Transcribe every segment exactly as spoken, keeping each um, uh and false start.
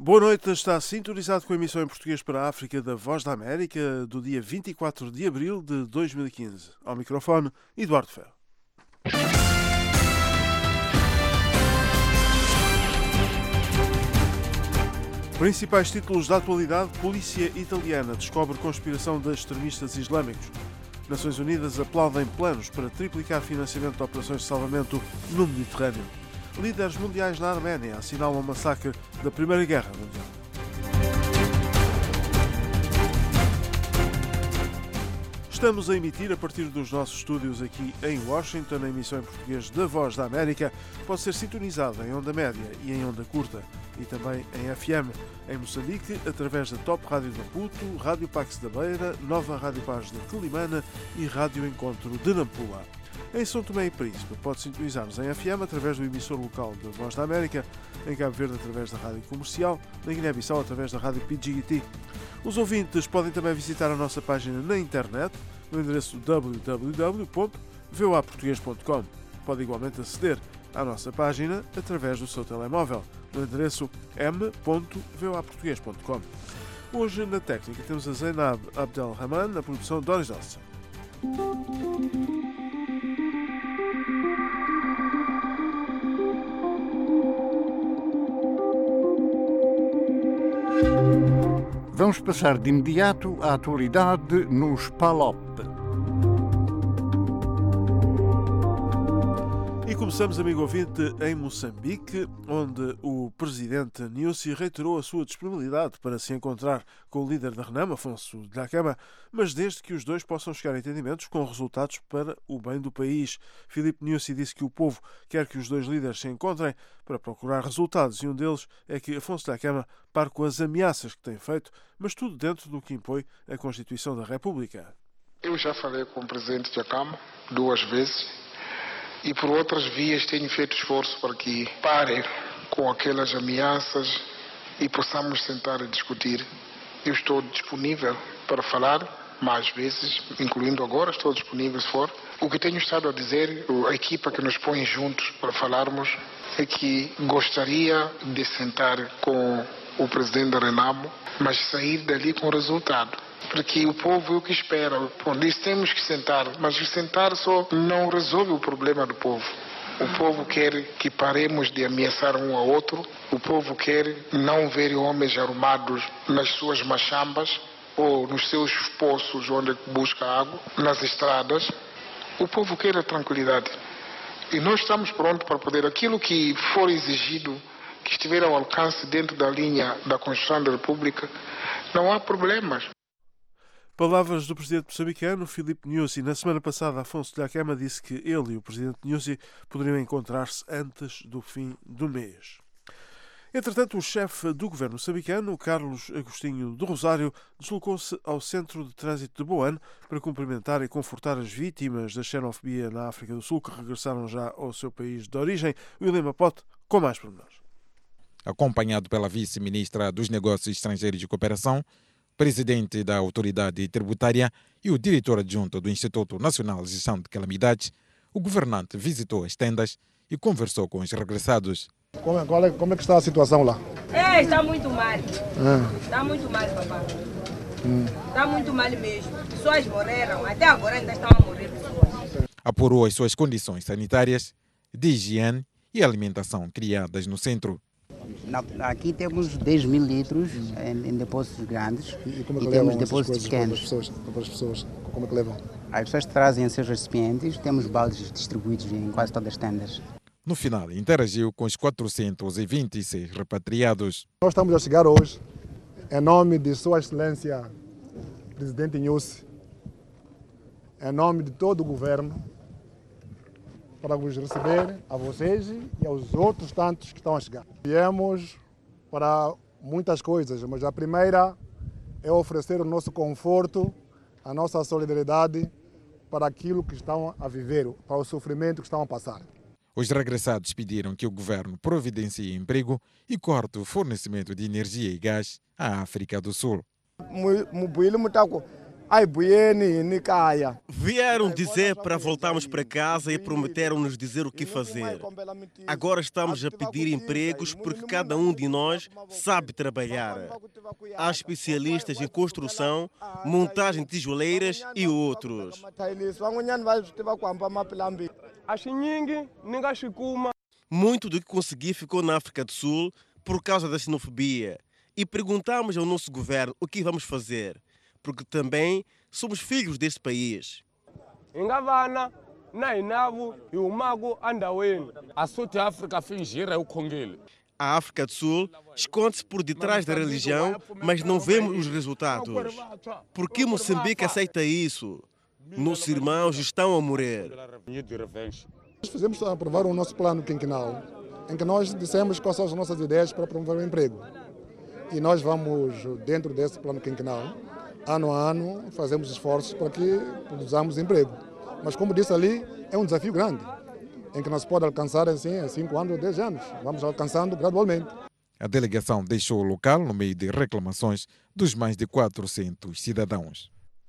Boa noite, está sintonizado com a emissão em português para a África da Voz da América do dia vinte e quatro de abril de dois mil e quinze. Ao microfone, Eduardo Ferro. Principais títulos da atualidade: polícia italiana descobre conspiração de extremistas islâmicos. Nações Unidas aplaudem planos para triplicar financiamento de operações de salvamento no Mediterrâneo. Líderes mundiais na Arménia assinalam o massacre da Primeira Guerra Mundial. Estamos a emitir a partir dos nossos estúdios aqui em Washington. A emissão em português da Voz da América pode ser sintonizada em onda média e em onda curta e também em F M. Em Moçambique, através da Top Rádio de Maputo, Rádio Pax da Beira, Nova Rádio Paz de Quelimana e Rádio Encontro de Nampula. Em São Tomé e Príncipe, pode sintonizar-nos em F M através do emissor local da Voz da América, em Cabo Verde através da Rádio Comercial, na Guiné-Bissau através da Rádio P G T. Os ouvintes podem também visitar a nossa página na internet, no endereço w w w ponto v o a português ponto com. Pode igualmente aceder à nossa página através do seu telemóvel, no endereço m ponto v o a português ponto com. Hoje, na técnica, temos a Zainab Abdelrahman, na produção Doris Ossa. Vamos passar de imediato à atualidade nos P A L O P. E começamos, amigo ouvinte, em Moçambique, onde o presidente Nyusi reiterou a sua disponibilidade para se encontrar com o líder da RENAMO, Afonso Dhlakama, mas desde que os dois possam chegar a entendimentos com resultados para o bem do país. Filipe Nyusi disse que o povo quer que os dois líderes se encontrem para procurar resultados, e um deles é que Afonso Dhlakama pare com as ameaças que tem feito, mas tudo dentro do que impõe a Constituição da República. Eu já falei com o presidente Dhlakama duas vezes. E por outras vias tenho feito esforço para que pare com aquelas ameaças e possamos sentar e discutir. Eu estou disponível para falar mais vezes, incluindo agora, estou disponível se for. O que tenho estado a dizer, a equipa que nos põe juntos para falarmos, é que gostaria de sentar com o presidente da RENAMO, mas sair dali com resultado. Porque o povo é o que espera. Bom, diz, temos que sentar, mas sentar só não resolve o problema do povo. O povo quer que paremos de ameaçar um ao outro. O povo quer não ver homens armados nas suas machambas ou nos seus poços onde busca água, nas estradas. O povo quer a tranquilidade. E nós estamos prontos para poder, aquilo que for exigido, que estiver ao alcance dentro da linha da Constituição da República, não há problemas. Palavras do presidente moçambicano, Filipe Nyusi. Na semana passada, Afonso Dhlakama disse que ele e o presidente Nyusi poderiam encontrar-se antes do fim do mês. Entretanto, o chefe do governo moçambicano, Carlos Agostinho do Rosário, deslocou-se ao centro de trânsito de Boane para cumprimentar e confortar as vítimas da xenofobia na África do Sul, que regressaram já ao seu país de origem. William Apote, com mais pormenores. Acompanhado pela vice-ministra dos Negócios Estrangeiros e Cooperação, presidente da Autoridade Tributária e o diretor adjunto do Instituto Nacional de Gestão de Calamidades, o governante visitou as tendas e conversou com os regressados. Como é, qual é, como é que está a situação lá? É, está muito mal. É. Está muito mal, papai. Hum. Está muito mal mesmo. Pessoas morreram, até agora ainda estão a morrer pessoas. Apurou as suas condições sanitárias, de higiene e alimentação criadas no centro. Aqui temos dez mil litros em, em depósitos grandes e, e, como é que e levam temos depósitos pequenos. Para as, pessoas, para as pessoas, como é que levam? As pessoas trazem os seus recipientes, temos baldes distribuídos em quase todas as tendas. No final, interagiu com os quatrocentos e vinte e seis repatriados. Nós estamos a chegar hoje, em nome de Sua Excelência, Presidente Nyusi, em nome de todo o governo, para vos receber a vocês e aos outros tantos que estão a chegar. Viemos para muitas coisas, mas a primeira é oferecer o nosso conforto, a nossa solidariedade para aquilo que estão a viver, para o sofrimento que estão a passar. Os regressados pediram que o governo providencie emprego e corte o fornecimento de energia e gás à África do Sul. Ai, buiene, Nicaya. Vieram dizer para voltarmos para casa e prometeram-nos dizer o que fazer. Agora estamos a pedir empregos porque cada um de nós sabe trabalhar. Há especialistas em construção, montagem de tijoleiras e outros. Muito do que consegui ficou na África do Sul por causa da xenofobia. E perguntamos ao nosso governo o que vamos fazer, porque também somos filhos deste país. A África do Sul esconde-se por detrás da religião, mas não vemos os resultados. Por que Moçambique aceita isso? Nossos irmãos estão a morrer. Nós fizemos aprovar o nosso plano quinquenal, em que nós dissemos quais são as nossas ideias para promover o emprego. E nós vamos, dentro desse plano quinquenal, ano a ano, fazemos esforços para que produzamos emprego. Mas, como disse ali, é um desafio grande, em que não se pode alcançar assim, em cinco anos ou dez anos. Vamos alcançando gradualmente. A delegação deixou o local no meio de reclamações dos mais de quatrocentos cidadãos.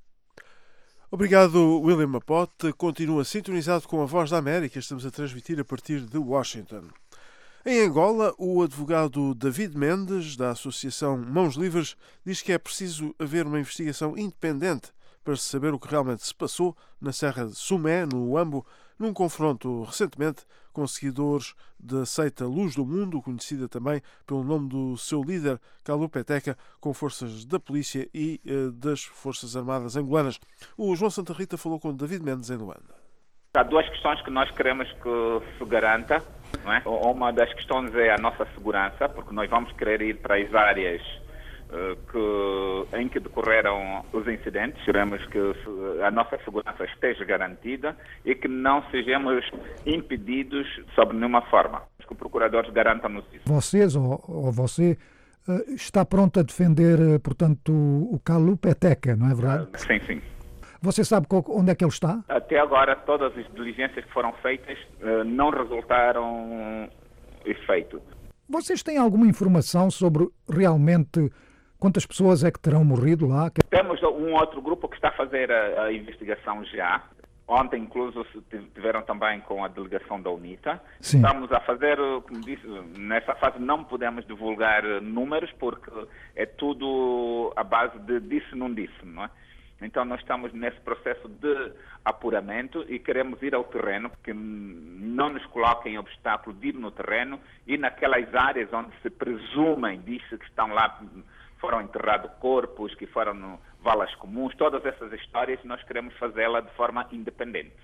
Obrigado, William Mapote. Continua sintonizado com a Voz da América. Estamos a transmitir a partir de Washington. Em Angola, o advogado David Mendes, da Associação Mãos Livres, diz que é preciso haver uma investigação independente para se saber o que realmente se passou na Serra de Sumé, no Uambo, num confronto recentemente com seguidores da seita Luz do Mundo, conhecida também pelo nome do seu líder, Kalupeteca, com forças da polícia e eh, das Forças Armadas angolanas. O João Santa Rita falou com David Mendes em Luanda. Há duas questões que nós queremos que se garanta. Não é? Uma das questões é a nossa segurança, porque nós vamos querer ir para as áreas uh, que, em que decorreram os incidentes. Queremos que a nossa segurança esteja garantida e que não sejamos impedidos sob nenhuma forma. Que os procuradores garantam-nos isso. Vocês, ou, ou você, uh, está pronto a defender, uh, portanto, o, o Kalupeteca, não é verdade? Uh, sim, sim. Você sabe onde é que ele está? Até agora, todas as diligências que foram feitas uh, não resultaram efeito. Vocês têm alguma informação sobre realmente quantas pessoas é que terão morrido lá? Temos um outro grupo que está a fazer a, a investigação já. Ontem, incluso, tiveram também com a delegação da UNITA. Sim. Estamos a fazer, como disse, nessa fase não podemos divulgar números porque é tudo à base de disse-não disse, não é? Então, nós estamos nesse processo de apuramento e queremos ir ao terreno, que não nos coloquem obstáculo de ir no terreno e naquelas áreas onde se presumem, diz-se que estão lá, foram enterrados corpos, que foram no valas comuns, todas essas histórias nós queremos fazê-la de forma independente.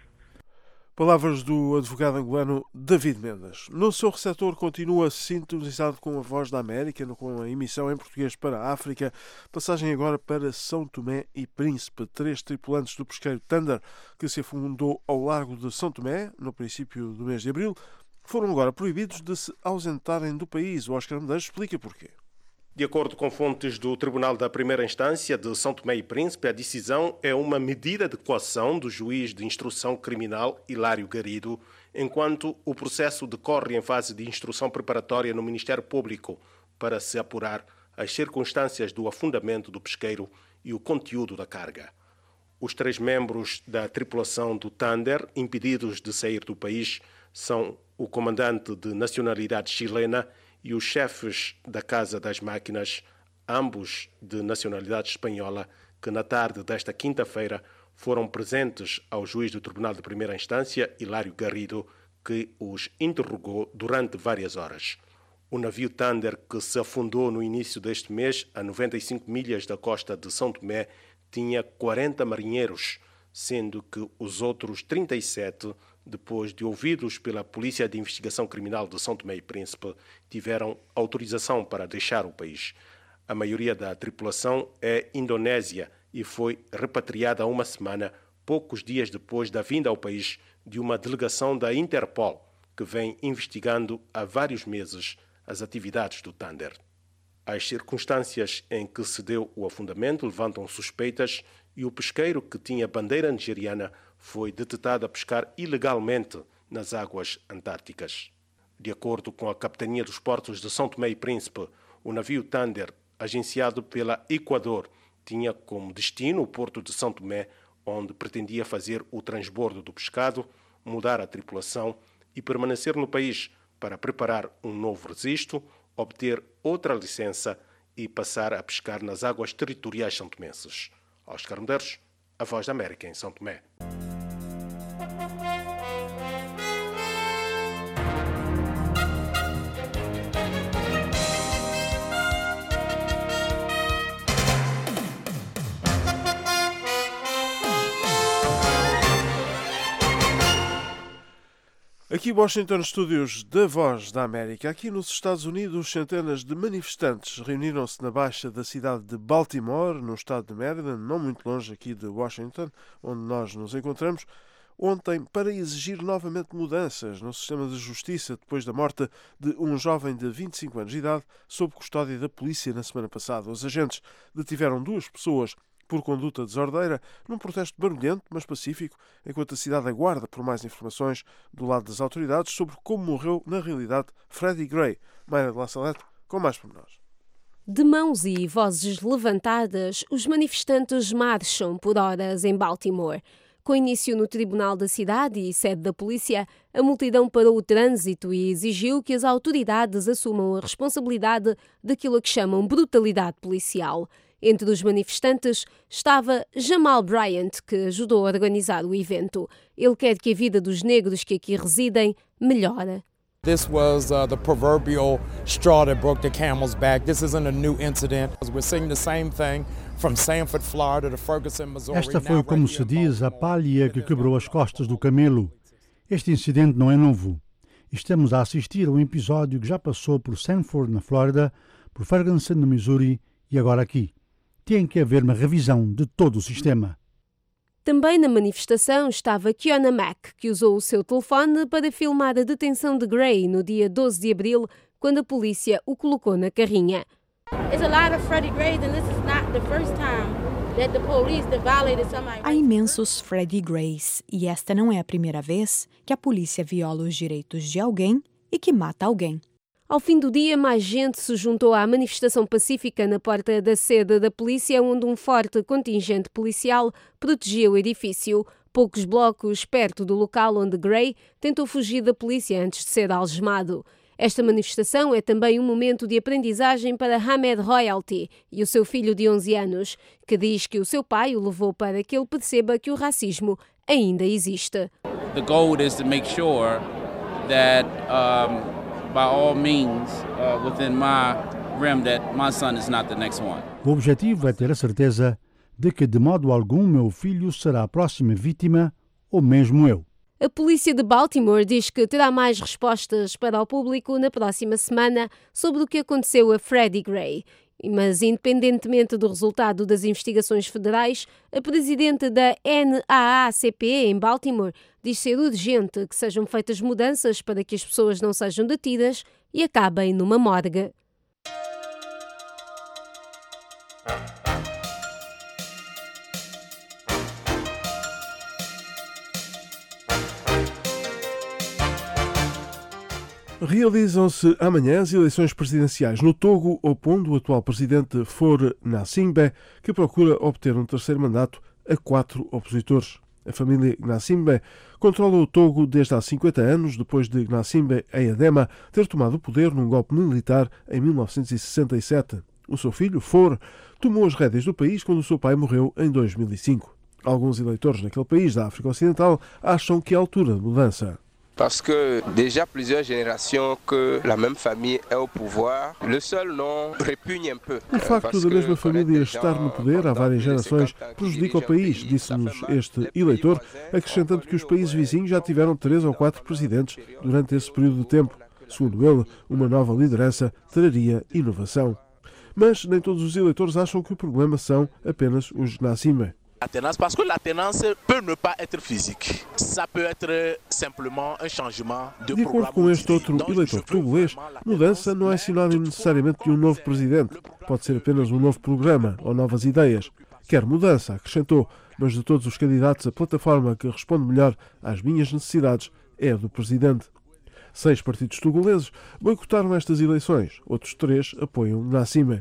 Palavras do advogado angolano David Mendes. No seu receptor continua sintonizado com a Voz da América, com a emissão em português para a África. Passagem agora para São Tomé e Príncipe. Três tripulantes do pesqueiro Thunder, que se afundou ao largo de São Tomé, no princípio do mês de abril, foram agora proibidos de se ausentarem do país. O Oscar Medeiros explica porquê. De acordo com fontes do Tribunal da Primeira Instância de São Tomé e Príncipe, a decisão é uma medida de coação do juiz de instrução criminal Hilário Garrido, enquanto o processo decorre em fase de instrução preparatória no Ministério Público para se apurar as circunstâncias do afundamento do pesqueiro e o conteúdo da carga. Os três membros da tripulação do Thunder, impedidos de sair do país, são o comandante de nacionalidade chilena e os chefes da Casa das Máquinas, ambos de nacionalidade espanhola, que na tarde desta quinta-feira foram presentes ao juiz do Tribunal de Primeira Instância, Hilário Garrido, que os interrogou durante várias horas. O navio Thunder, que se afundou no início deste mês, a noventa e cinco milhas da costa de São Tomé, tinha quarenta marinheiros, sendo que os outros trinta e sete, depois de ouvidos pela Polícia de Investigação Criminal de São Tomé e Príncipe, tiveram autorização para deixar o país. A maioria da tripulação é indonésia e foi repatriada há uma semana, poucos dias depois da vinda ao país de uma delegação da Interpol, que vem investigando há vários meses as atividades do Thunder. As circunstâncias em que se deu o afundamento levantam suspeitas e o pesqueiro, que tinha bandeira nigeriana, foi detectado a pescar ilegalmente nas águas antárticas. De acordo com a Capitania dos Portos de São Tomé e Príncipe, o navio Thunder, agenciado pela Equador, tinha como destino o porto de São Tomé, onde pretendia fazer o transbordo do pescado, mudar a tripulação e permanecer no país para preparar um novo registro, obter outra licença e passar a pescar nas águas territoriais santomenses. Oscar Medeiros, A Voz da América, em São Tomé. Aqui Washington, estúdios da Voz da América. Aqui nos Estados Unidos, centenas de manifestantes reuniram-se na baixa da cidade de Baltimore, no estado de Maryland, não muito longe aqui de Washington, onde nós nos encontramos, ontem para exigir novamente mudanças no sistema de justiça depois da morte de um jovem de vinte e cinco anos de idade sob custódia da polícia na semana passada. Os agentes detiveram duas pessoas por conduta desordeira, num protesto barulhento, mas pacífico, enquanto a cidade aguarda por mais informações do lado das autoridades sobre como morreu, na realidade, Freddie Gray. Mayra de La Salette, com mais pormenores. De mãos e vozes levantadas, os manifestantes marcham por horas em Baltimore. Com início no tribunal da cidade e sede da polícia, a multidão parou o trânsito e exigiu que as autoridades assumam a responsabilidade daquilo a que chamam brutalidade policial. Entre os manifestantes estava Jamal Bryant, que ajudou a organizar o evento. Ele quer que a vida dos negros que aqui residem melhore. This was uh, the proverbial straw that broke the camel's back. This isn't a new incident. We're seeing the same thing from Sanford, Florida to Ferguson, Missouri. Esta foi, como se diz, a palha que quebrou as costas do camelo. Este incidente não é novo. Estamos a assistir a um episódio que já passou por Sanford, na Flórida, por Ferguson, no Missouri e agora aqui. Tem que haver uma revisão de todo o sistema. Também na manifestação estava Kiona Mack, que usou o seu telefone para filmar a detenção de Gray no dia doze de abril, quando a polícia o colocou na carrinha. Há imensos Freddie Grays, e esta não é a primeira vez que a polícia viola os direitos de alguém e que mata alguém. Ao fim do dia, mais gente se juntou à manifestação pacífica na porta da sede da polícia, onde um forte contingente policial protegia o edifício. Poucos blocos perto do local onde Gray tentou fugir da polícia antes de ser algemado. Esta manifestação é também um momento de aprendizagem para Hamed Royalty e o seu filho de onze anos, que diz que o seu pai o levou para que ele perceba que o racismo ainda existe. The goal is to make sure that um... by all means, uh, within my realm, that my son is not the next one. O objetivo é ter a certeza de que de modo algum meu filho será a próxima vítima, ou mesmo eu. A polícia de Baltimore diz que terá mais respostas para o público na próxima semana sobre o que aconteceu a Freddie Gray. Mas, independentemente do resultado das investigações federais, a presidente da N A A C P em Baltimore diz ser urgente que sejam feitas mudanças para que as pessoas não sejam detidas e acabem numa morgue. Realizam-se amanhã as eleições presidenciais no Togo, opondo o atual presidente Faure Gnassingbé, que procura obter um terceiro mandato a quatro opositores. A família Gnassingbé controla o Togo desde há cinquenta anos, depois de Gnassingbé Eyadema ter tomado o poder num golpe militar em mil novecentos e sessenta e sete. O seu filho, Faure, tomou as rédeas do país quando o seu pai morreu em dois mil e cinco. Alguns eleitores naquele país da África Ocidental acham que é a altura de mudança. Parce que déjà plusieurs générations que la même famille est au pouvoir, le seul nom répugne un peu. O facto da mesma família estar no poder há várias gerações prejudica o país, disse-nos este eleitor, acrescentando que os países vizinhos já tiveram três ou quatro presidentes durante esse período de tempo. Segundo ele, uma nova liderança traria inovação. Mas nem todos os eleitores acham que o problema são apenas os Gnassingbé. Alternance, parce que l'alternance peut ne pas être physique. Ça peut être simplement un changement de De acordo com este outro eleitor togolês, mudança não é sinónimo necessariamente de um novo presidente. Pode ser apenas um novo programa ou novas ideias. Quer mudança, acrescentou, mas de todos os candidatos, a plataforma que responde melhor às minhas necessidades é a do presidente. Seis partidos togoleses boicotaram estas eleições, outros três apoiam Gnassingbé.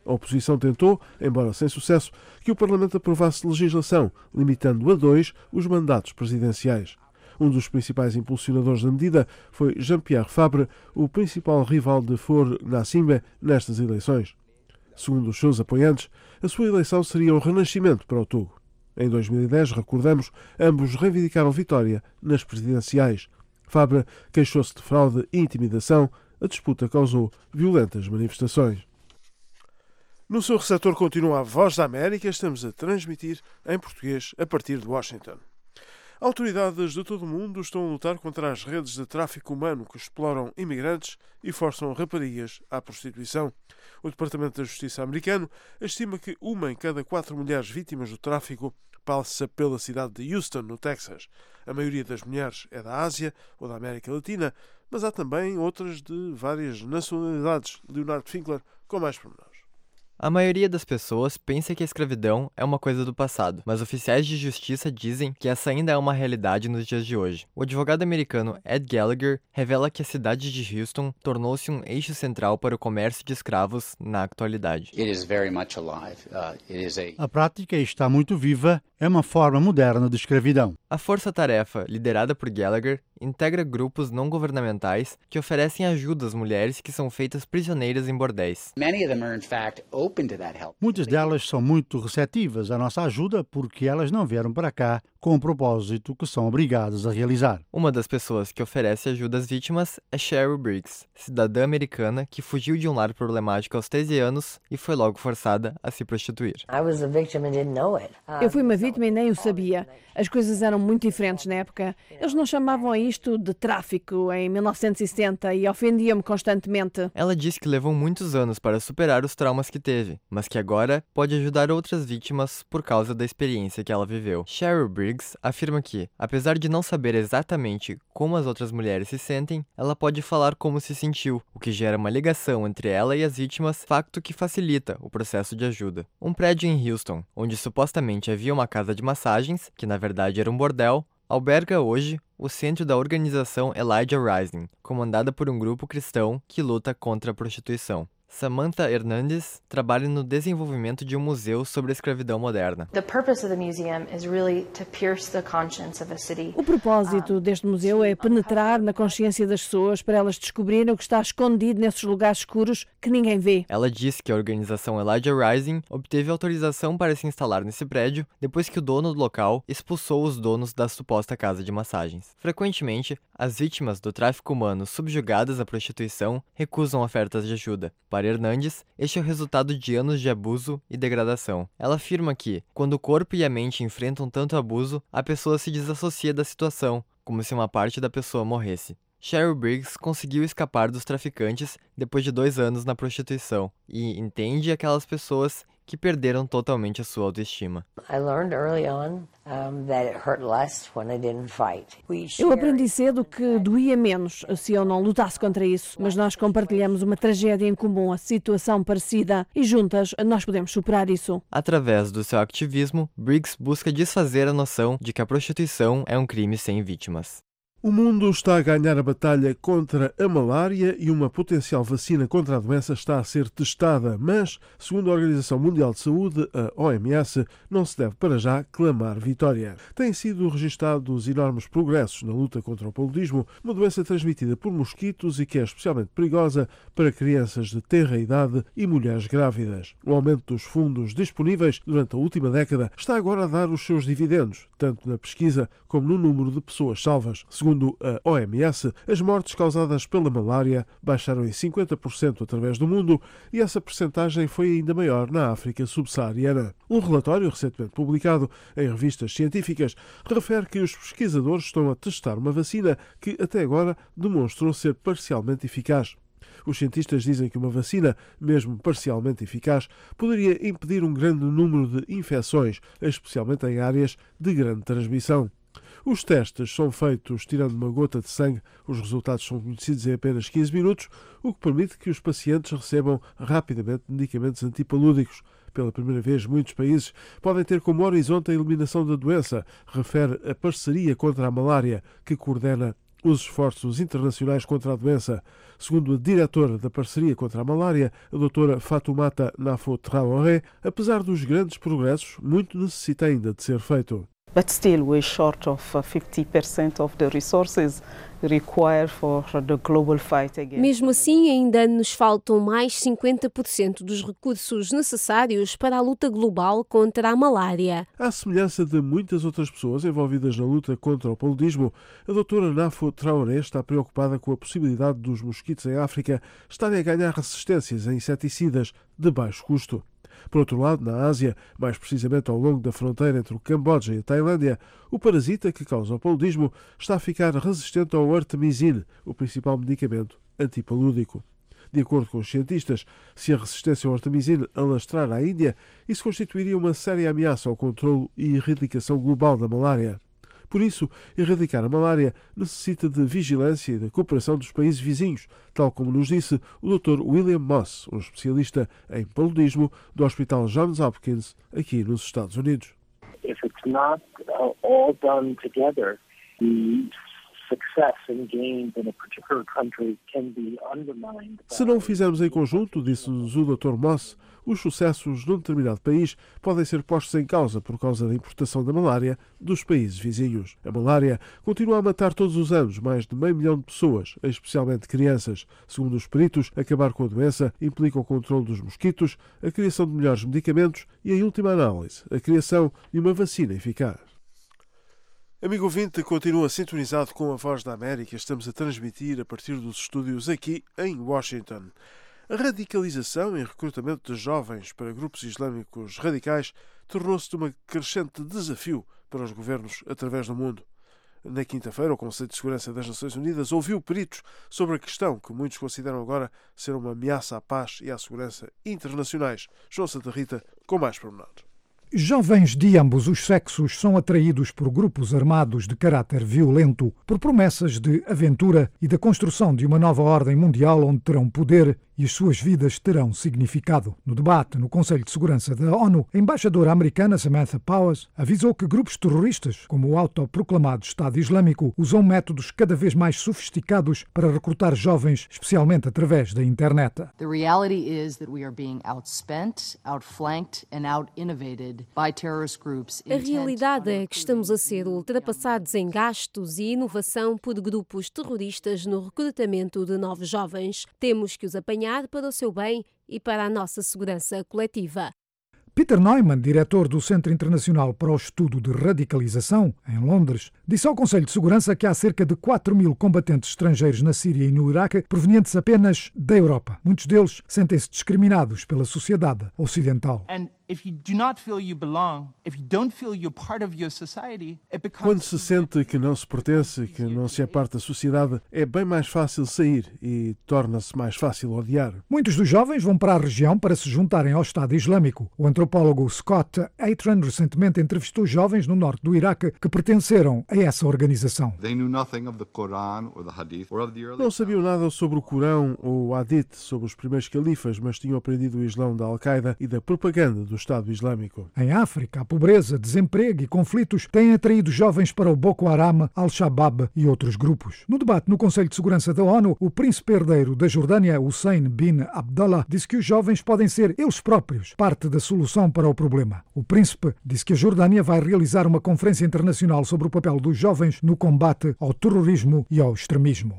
A oposição tentou, embora sem sucesso, que o Parlamento aprovasse legislação, limitando a dois os mandatos presidenciais. Um dos principais impulsionadores da medida foi Jean-Pierre Fabre, o principal rival de Faure Gnassingbé nestas eleições. Segundo os seus apoiantes, a sua eleição seria um renascimento para o Togo. Em dois mil e dez, recordamos, ambos reivindicaram vitória nas presidenciais. Fabre queixou-se de fraude e intimidação. A disputa causou violentas manifestações. No seu receptor continua a Voz da América. Estamos a transmitir em português a partir de Washington. Autoridades de todo o mundo estão a lutar contra as redes de tráfico humano que exploram imigrantes e forçam raparigas à prostituição. O Departamento da Justiça americano estima que uma em cada quatro mulheres vítimas do tráfico passa pela cidade de Houston, no Texas. A maioria das mulheres é da Ásia ou da América Latina, mas há também outras de várias nacionalidades. Leonardo Finkler, com mais pormenores. A maioria das pessoas pensa que a escravidão é uma coisa do passado, mas oficiais de justiça dizem que essa ainda é uma realidade nos dias de hoje. O advogado americano Ed Gallagher revela que a cidade de Houston tornou-se um eixo central para o comércio de escravos na atualidade. A prática está muito viva, é uma forma moderna de escravidão. A força-tarefa, liderada por Gallagher, integra grupos não governamentais que oferecem ajuda às mulheres que são feitas prisioneiras em bordéis. Muitas delas são muito receptivas à nossa ajuda porque elas não vieram para cá com o propósito que são obrigadas a realizar. Uma das pessoas que oferece ajuda às vítimas é Cheryl Briggs, cidadã americana que fugiu de um lar problemático aos treze anos e foi logo forçada a se prostituir. Eu fui uma vítima e nem o sabia. As coisas eram muito diferentes na época. Eles não chamavam a isto de tráfico em mil novecentos e setenta e ofendiam-me constantemente. Ela disse que levou muitos anos para superar os traumas que teve, mas que agora pode ajudar outras vítimas por causa da experiência que ela viveu. Cheryl Briggs afirma que, apesar de não saber exatamente como as outras mulheres se sentem, ela pode falar como se sentiu, o que gera uma ligação entre ela e as vítimas, facto que facilita o processo de ajuda. Um prédio em Houston, onde supostamente havia uma casa de massagens, que na verdade era um bordel, alberga hoje o centro da organização Elijah Rising, comandada por um grupo cristão que luta contra a prostituição. Samantha Hernandez trabalha no desenvolvimento de um museu sobre a escravidão moderna. O propósito deste museu é penetrar na consciência das pessoas para elas descobrirem o que está escondido nesses lugares escuros que ninguém vê. Ela disse que a organização Elijah Rising obteve autorização para se instalar nesse prédio depois que o dono do local expulsou os donos da suposta casa de massagens. Frequentemente, as vítimas do tráfico humano subjugadas à prostituição recusam ofertas de ajuda. Para Hernandes, este é o resultado de anos de abuso e degradação. Ela afirma que, quando o corpo e a mente enfrentam tanto abuso, a pessoa se desassocia da situação, como se uma parte da pessoa morresse. Cheryl Briggs conseguiu escapar dos traficantes depois de dois anos na prostituição e entende aquelas pessoas que perderam totalmente a sua autoestima. Eu aprendi cedo que doía menos se eu não lutasse contra isso, mas nós compartilhamos uma tragédia em comum, a situação parecida, e juntas nós podemos superar isso. Através do seu ativismo, Briggs busca desfazer a noção de que a prostituição é um crime sem vítimas. O mundo está a ganhar a batalha contra a malária e uma potencial vacina contra a doença está a ser testada, mas, segundo a Organização Mundial de Saúde, a O M S, não se deve para já clamar vitória. Têm sido registados enormes progressos na luta contra o paludismo, uma doença transmitida por mosquitos e que é especialmente perigosa para crianças de tenra idade e mulheres grávidas. O aumento dos fundos disponíveis durante a última década está agora a dar os seus dividendos, tanto na pesquisa como no número de pessoas salvas. Segundo a O M S, as mortes causadas pela malária baixaram em cinquenta por cento através do mundo e essa percentagem foi ainda maior na África subsaariana. Um relatório recentemente publicado em revistas científicas refere que os pesquisadores estão a testar uma vacina que até agora demonstrou ser parcialmente eficaz. Os cientistas dizem que uma vacina, mesmo parcialmente eficaz, poderia impedir um grande número de infecções, especialmente em áreas de grande transmissão. Os testes são feitos tirando uma gota de sangue. Os resultados são conhecidos em apenas quinze minutos, o que permite que os pacientes recebam rapidamente medicamentos antipalúdicos. Pela primeira vez, muitos países podem ter como horizonte a eliminação da doença, refere a Parceria contra a Malária, que coordena os esforços internacionais contra a doença. Segundo a diretora da Parceria contra a Malária, a doutora Fatoumata Nafo Traoré, apesar dos grandes progressos, muito necessita ainda de ser feito. But still we're short of fifty percent of the resources required for the global fight against. Mesmo assim, ainda nos faltam mais cinquenta por cento dos recursos necessários para a luta global contra a malária. À semelhança de muitas outras pessoas envolvidas na luta contra o paludismo, a doutora Nafo Traoré está preocupada com a possibilidade dos mosquitos em África estarem a ganhar resistências a inseticidas de baixo custo. Por outro lado, na Ásia, mais precisamente ao longo da fronteira entre o Camboja e a Tailândia, o parasita que causa o paludismo está a ficar resistente ao artemisina, o principal medicamento antipalúdico. De acordo com os cientistas, se a resistência ao artemisina alastrar à Índia, isso constituiria uma séria ameaça ao controlo e erradicação global da malária. Por isso, erradicar a malária necessita de vigilância e da cooperação dos países vizinhos, tal como nos disse o doutor William Moss, um especialista em paludismo do Hospital Johns Hopkins, aqui nos Estados Unidos. If it's not all done together, the success and gains in a particular country can be undermined. Se não o fizermos em conjunto, disse-nos o doutor Moss, os sucessos num determinado país podem ser postos em causa por causa da importação da malária dos países vizinhos. A malária continua a matar todos os anos mais de meio milhão de pessoas, especialmente crianças. Segundo os peritos, acabar com a doença implica o controle dos mosquitos, a criação de melhores medicamentos e, em última análise, a criação de uma vacina eficaz. Amigo ouvinte, continua sintonizado com a Voz da América. Estamos a transmitir a partir dos estúdios aqui em Washington. A radicalização e recrutamento de jovens para grupos islâmicos radicais tornou-se de um crescente desafio para os governos através do mundo. Na quinta-feira, o Conselho de Segurança das Nações Unidas ouviu peritos sobre a questão que muitos consideram agora ser uma ameaça à paz e à segurança internacionais. João Santa Rita, com mais pormenores. Jovens de ambos os sexos são atraídos por grupos armados de caráter violento, por promessas de aventura e da construção de uma nova ordem mundial onde terão poder e as suas vidas terão significado. No debate no Conselho de Segurança da ONU, a embaixadora americana Samantha Powers avisou que grupos terroristas, como o autoproclamado Estado Islâmico, usam métodos cada vez mais sofisticados para recrutar jovens, especialmente através da internet. The reality is that we are being outspent, outflanked and out-innovated by terrorist groups. A realidade é que estamos a ser ultrapassados em gastos e inovação por grupos terroristas no recrutamento de novos jovens. Temos que os apanhar para o seu bem e para a nossa segurança coletiva. Peter Neumann, diretor do Centro Internacional para o Estudo de Radicalização, em Londres, disse ao Conselho de Segurança que há cerca de quatro mil combatentes estrangeiros na Síria e no Iraque provenientes apenas da Europa. Muitos deles sentem-se discriminados pela sociedade ocidental. Quando se sente que não se pertence, que não se é parte da sociedade, é bem mais fácil sair e torna-se mais fácil odiar. Muitos dos jovens vão para a região para se juntarem ao Estado Islâmico. O antropólogo Scott Atran recentemente entrevistou jovens no norte do Iraque que pertenceram a essa organização. Não sabiam nada sobre o Corão ou o Hadith, sobre os primeiros califas, mas tinham aprendido o Islão da Al-Qaeda e da propaganda do Estado Islâmico. Em África, a pobreza, desemprego e conflitos têm atraído jovens para o Boko Haram, Al-Shabaab e outros grupos. No debate no Conselho de Segurança da ONU, o príncipe herdeiro da Jordânia, Hussein bin Abdallah, disse que os jovens podem ser eles próprios parte da solução para o problema. O príncipe disse que a Jordânia vai realizar uma conferência internacional sobre o papel dos jovens no combate ao terrorismo e ao extremismo.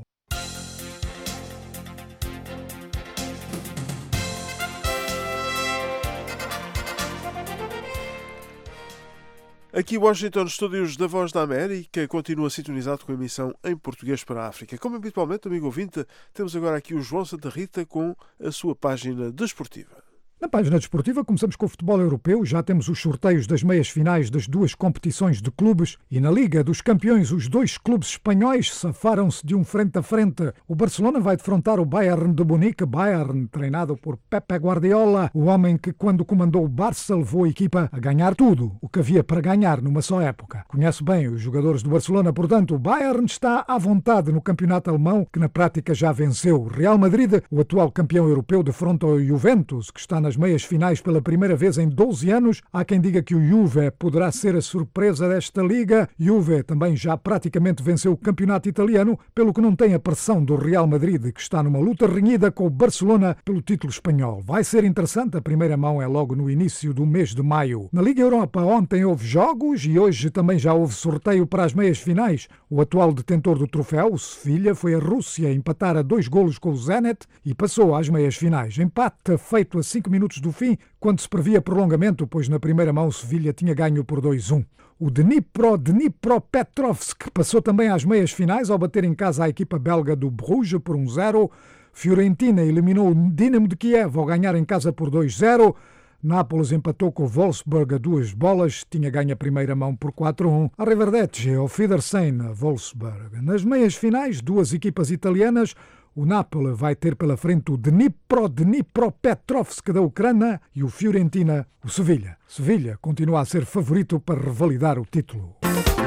Aqui Washington, estúdios da Voz da América, continua sintonizado com a emissão em português para a África. Como habitualmente, amigo ouvinte, temos agora aqui o João Santa Rita com a sua página desportiva. Na página desportiva começamos com o futebol europeu, já temos os sorteios das meias finais das duas competições de clubes e na Liga dos Campeões os dois clubes espanhóis safaram-se de um frente a frente. O Barcelona vai defrontar o Bayern de Munique, Bayern treinado por Pepe Guardiola, o homem que quando comandou o Barça levou a equipa a ganhar tudo o que havia para ganhar numa só época. Conhece bem os jogadores do Barcelona, portanto o Bayern está à vontade no campeonato alemão que na prática já venceu. Real Madrid, o atual campeão europeu, defronta o Juventus que está nas às meias finais pela primeira vez em doze anos. Há quem diga que o Juve poderá ser a surpresa desta liga. Juve também já praticamente venceu o campeonato italiano, pelo que não tem a pressão do Real Madrid, que está numa luta renhida com o Barcelona pelo título espanhol. Vai ser interessante, a primeira mão é logo no início do mês de maio. Na Liga Europa ontem houve jogos e hoje também já houve sorteio para as meias finais. O atual detentor do troféu, o Sevilha, foi a Rússia empatar a dois golos com o Zenit e passou às meias finais. Empate feito a cinco minutos do fim, quando se previa prolongamento, pois na primeira mão o Sevilha tinha ganho por dois a um. O Dnipro Dnipropetrovsk passou também às meias finais ao bater em casa a equipa belga do Bruges por um zero. Fiorentina eliminou o Dinamo de Kiev ao ganhar em casa por dois a zero. Nápoles empatou com o Wolfsburg a duas bolas, tinha ganho a primeira mão por quatro a um. Arrivederci ao Fidersen, Wolfsburg. Nas meias finais, duas equipas italianas. O Nápoles vai ter pela frente o Dnipro Dnipropetrovsk da Ucrânia e o Fiorentina, o Sevilha. Sevilha continua a ser favorito para revalidar o título.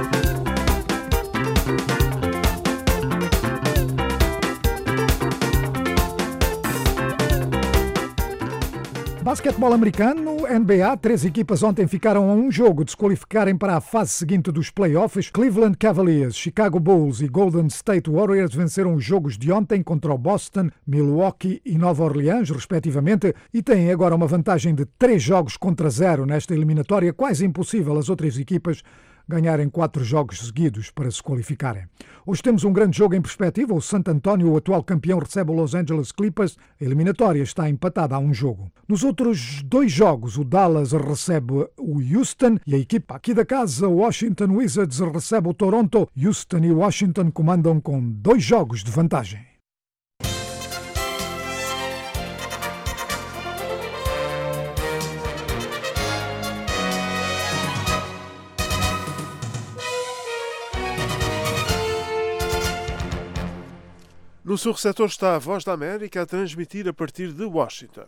Basquetebol americano, N B A, três equipas ontem ficaram a um jogo de se qualificarem para a fase seguinte dos playoffs. Cleveland Cavaliers, Chicago Bulls e Golden State Warriors venceram os jogos de ontem contra o Boston, Milwaukee e Nova Orleans, respectivamente, e têm agora uma vantagem de três jogos contra zero nesta eliminatória, quase impossível as outras equipas ganharem quatro jogos seguidos para se qualificarem. Hoje temos um grande jogo em perspectiva. O San Antonio, o atual campeão, recebe o Los Angeles Clippers. A eliminatória está empatada a um jogo. Nos outros dois jogos, o Dallas recebe o Houston e a equipa aqui da casa, o Washington Wizards, recebe o Toronto. Houston e Washington comandam com dois jogos de vantagem. No seu receptor está a Voz da América a transmitir a partir de Washington.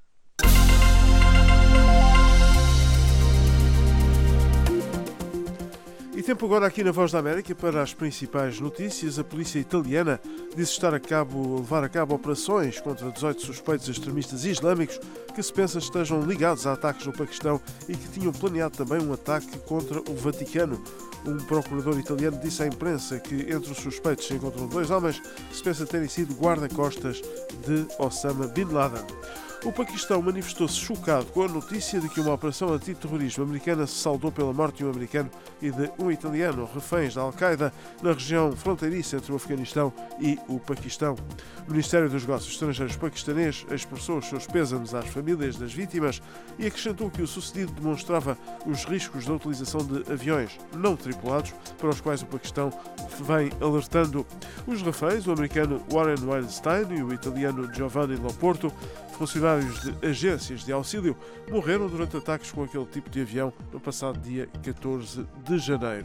E tempo agora aqui na Voz da América para as principais notícias. A polícia italiana disse estar a cabo, levar a cabo operações contra dezoito suspeitos extremistas islâmicos que se pensa estejam ligados a ataques no Paquistão e que tinham planeado também um ataque contra o Vaticano. Um procurador italiano disse à imprensa que entre os suspeitos se encontram dois homens que se pensa terem sido guarda-costas de Osama Bin Laden. O Paquistão manifestou-se chocado com a notícia de que uma operação antiterrorismo americana se saldou pela morte de um americano e de um italiano, reféns da Al-Qaeda, na região fronteiriça entre o Afeganistão e o Paquistão. O Ministério dos Negócios Estrangeiros paquistanês expressou os seus pêsames às famílias das vítimas e acrescentou que o sucedido demonstrava os riscos da utilização de aviões não tripulados, para os quais o Paquistão vem alertando. Os reféns, o americano Warren Weinstein e o italiano Giovanni Loporto, funcionários de agências de auxílio, morreram durante ataques com aquele tipo de avião no passado dia catorze de janeiro.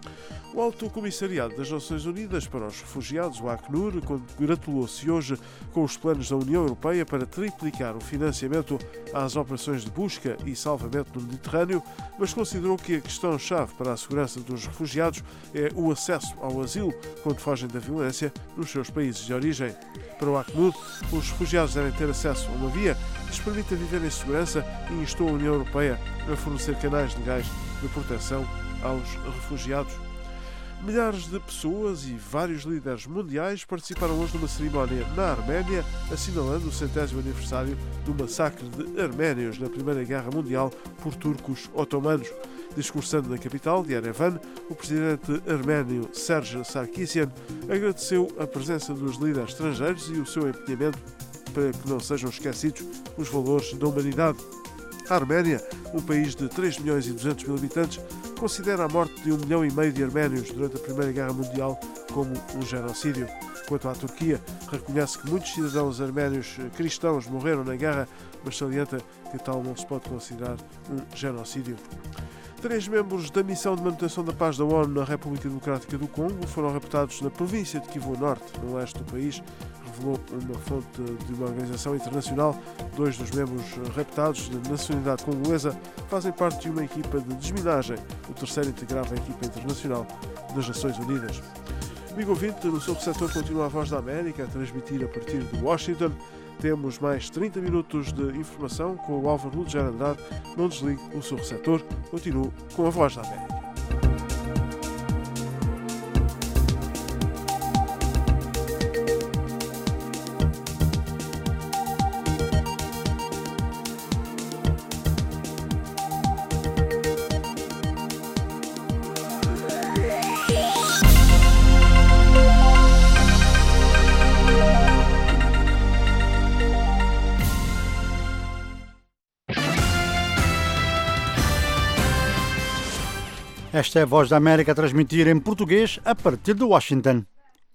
O Alto Comissariado das Nações Unidas para os Refugiados, o Acnur, congratulou-se hoje com os planos da União Europeia para triplicar o financiamento às operações de busca e salvamento no Mediterrâneo, mas considerou que a questão-chave para a segurança dos refugiados é o acesso ao asilo quando fogem da violência nos seus países de origem. Para o Acnur, os refugiados devem ter acesso a uma via que lhes permita viver em segurança e instou a União Europeia a fornecer canais legais de proteção aos refugiados. Milhares de pessoas e vários líderes mundiais participaram hoje numa cerimónia na Arménia, assinalando o centésimo aniversário do massacre de arménios na Primeira Guerra Mundial por turcos otomanos. Discursando na capital de Yerevan, o presidente arménio Serge Sarkisian agradeceu a presença dos líderes estrangeiros e o seu empenhamento para que não sejam esquecidos os valores da humanidade. A Arménia, um país de três milhões e duzentos mil habitantes, considera a morte de um milhão e meio de arménios durante a Primeira Guerra Mundial como um genocídio. Quanto à Turquia, reconhece que muitos cidadãos arménios cristãos morreram na guerra, mas salienta que tal não se pode considerar um genocídio. Três membros da Missão de Manutenção da Paz da ONU na República Democrática do Congo foram raptados na província de Kivu Norte, no leste do país, revelou uma fonte de uma organização internacional. Dois dos membros raptados, de nacionalidade congolesa, fazem parte de uma equipa de desminagem. O terceiro integrava a equipa internacional das Nações Unidas. Amigo ouvinte, no seu receptor continua a Voz da América a transmitir a partir de Washington. Temos mais trinta minutos de informação com o Álvaro Lujar Andrade. Não desligue o seu receptor. Continue com a Voz da América. Esta é a Voz da América a transmitir em português a partir de Washington.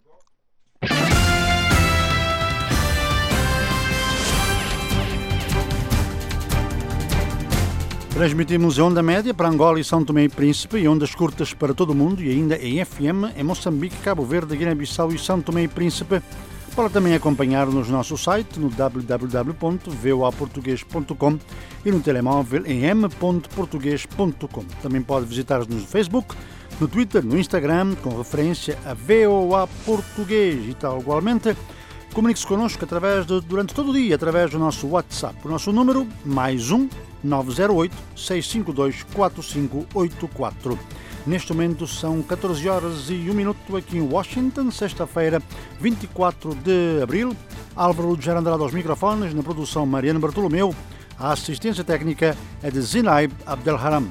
Transmitimos em onda média para Angola e São Tomé e Príncipe e ondas curtas para todo o mundo e ainda em F M em Moçambique, Cabo Verde, Guiné-Bissau e São Tomé e Príncipe. Pode também acompanhar-nos no nosso site no w w w ponto v o a português ponto com e no telemóvel em m ponto português ponto com. Também pode visitar-nos no Facebook, no Twitter, no Instagram, com referência a V O A Português e tal igualmente. Comunique-se connosco através de, durante todo o dia através do nosso WhatsApp. O nosso número mais um nove zero oito, seis cinco dois, quatro cinco oito quatro. Neste momento são catorze horas e um minuto aqui em Washington, sexta-feira, vinte e quatro de abril. Álvaro Lujar Andrade aos microfones, na produção Mariana Bartolomeu. A assistência técnica é de Zinaib Abdelharam.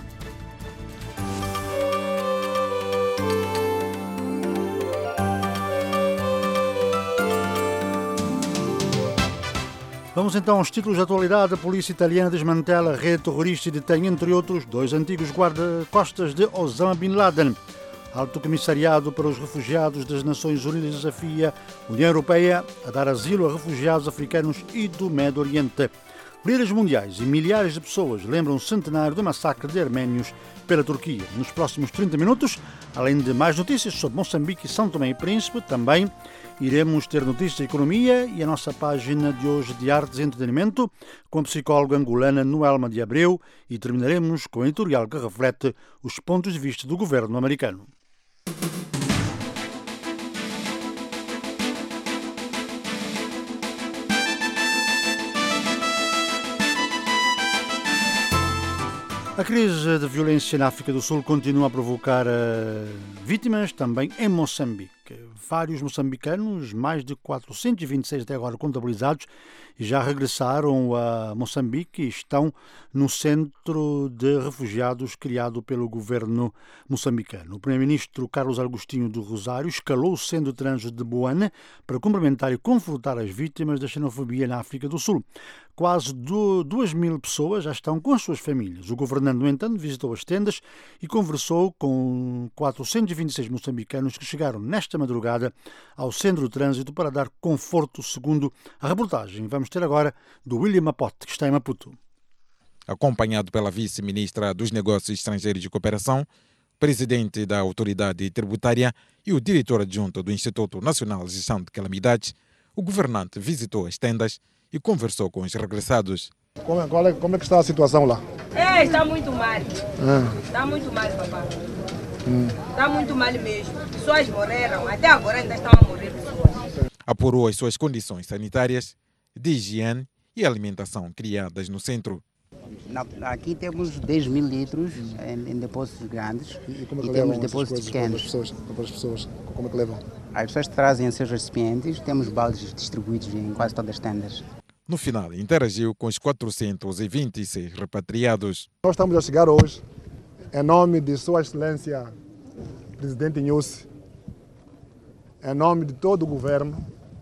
Vamos então aos títulos de atualidade. A polícia italiana desmantela a rede terrorista e detém, entre outros, dois antigos guarda-costas de Osama Bin Laden. Alto Comissariado para os Refugiados das Nações Unidas desafia a União Europeia a dar asilo a refugiados africanos e do Médio Oriente. Líderes mundiais e milhares de pessoas lembram o centenário do massacre de arménios pela Turquia. Nos próximos trinta minutos, além de mais notícias sobre Moçambique e São Tomé e Príncipe, também iremos ter notícias de economia e a nossa página de hoje de artes e entretenimento com a psicóloga angolana Noelma de Abreu e terminaremos com a editorial que reflete os pontos de vista do governo americano. A crise de violência na África do Sul continua a provocar uh, vítimas também em Moçambique. Vários moçambicanos, mais de quatrocentos e vinte e seis até agora contabilizados, já regressaram a Moçambique e estão no centro de refugiados criado pelo governo moçambicano. O primeiro-ministro Carlos Agostinho do Rosário escalou o centro de trânsito de Boane para cumprimentar e confortar as vítimas da xenofobia na África do Sul. Quase duas mil pessoas já estão com as suas famílias. O governante, no entanto, visitou as tendas e conversou com quatrocentos e vinte e seis moçambicanos que chegaram nesta madrugada ao centro de trânsito para dar conforto, segundo a reportagem. Vamos ter agora do William Apote, que está em Maputo. Acompanhado pela vice-ministra dos Negócios Estrangeiros e Cooperação, presidente da Autoridade Tributária e o diretor adjunto do Instituto Nacional de Gestão de Calamidades, o governante visitou as tendas e conversou com os regressados. Como é, qual é, como é que está a situação lá? É, está muito mal. É. Está muito mal, papai. Hum. Está muito mal mesmo. Pessoas morreram, até agora ainda estão a morrer pessoas. Apurou as suas condições sanitárias, de higiene e alimentação criadas no centro. Aqui temos dez mil litros em, em depósitos grandes e, e, como é que e levam temos depósitos pequenos. Para as, pessoas, para as pessoas, como é que levam? As pessoas trazem seus recipientes, temos baldes distribuídos em quase todas as tendas. No final, interagiu com os quatrocentos e vinte e seis repatriados. Nós estamos a chegar hoje em nome de Sua Excelência Presidente Nyusi, em nome de todo o governo,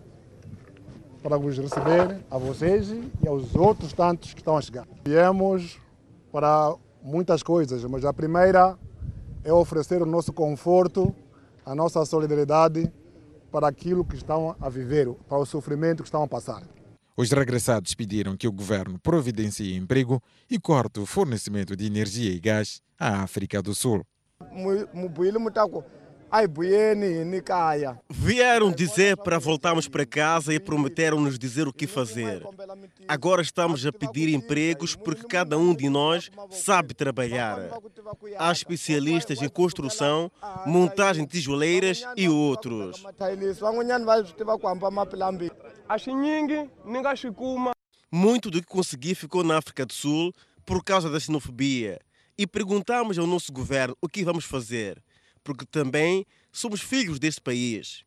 para vos receber a vocês e aos outros tantos que estão a chegar. Viemos para muitas coisas, mas a primeira é oferecer o nosso conforto, a nossa solidariedade para aquilo que estão a viver, para o sofrimento que estão a passar. Os regressados pediram que o governo providencie emprego e corte o fornecimento de energia e gás à África do Sul. Vieram dizer para voltarmos para casa e prometeram-nos dizer o que fazer. Agora estamos a pedir empregos porque cada um de nós sabe trabalhar. Há especialistas em construção, montagem de tijoleiras e outros. Muito do que consegui ficou na África do Sul por causa da xenofobia. E perguntamos ao nosso governo o que vamos fazer, porque também somos filhos deste país.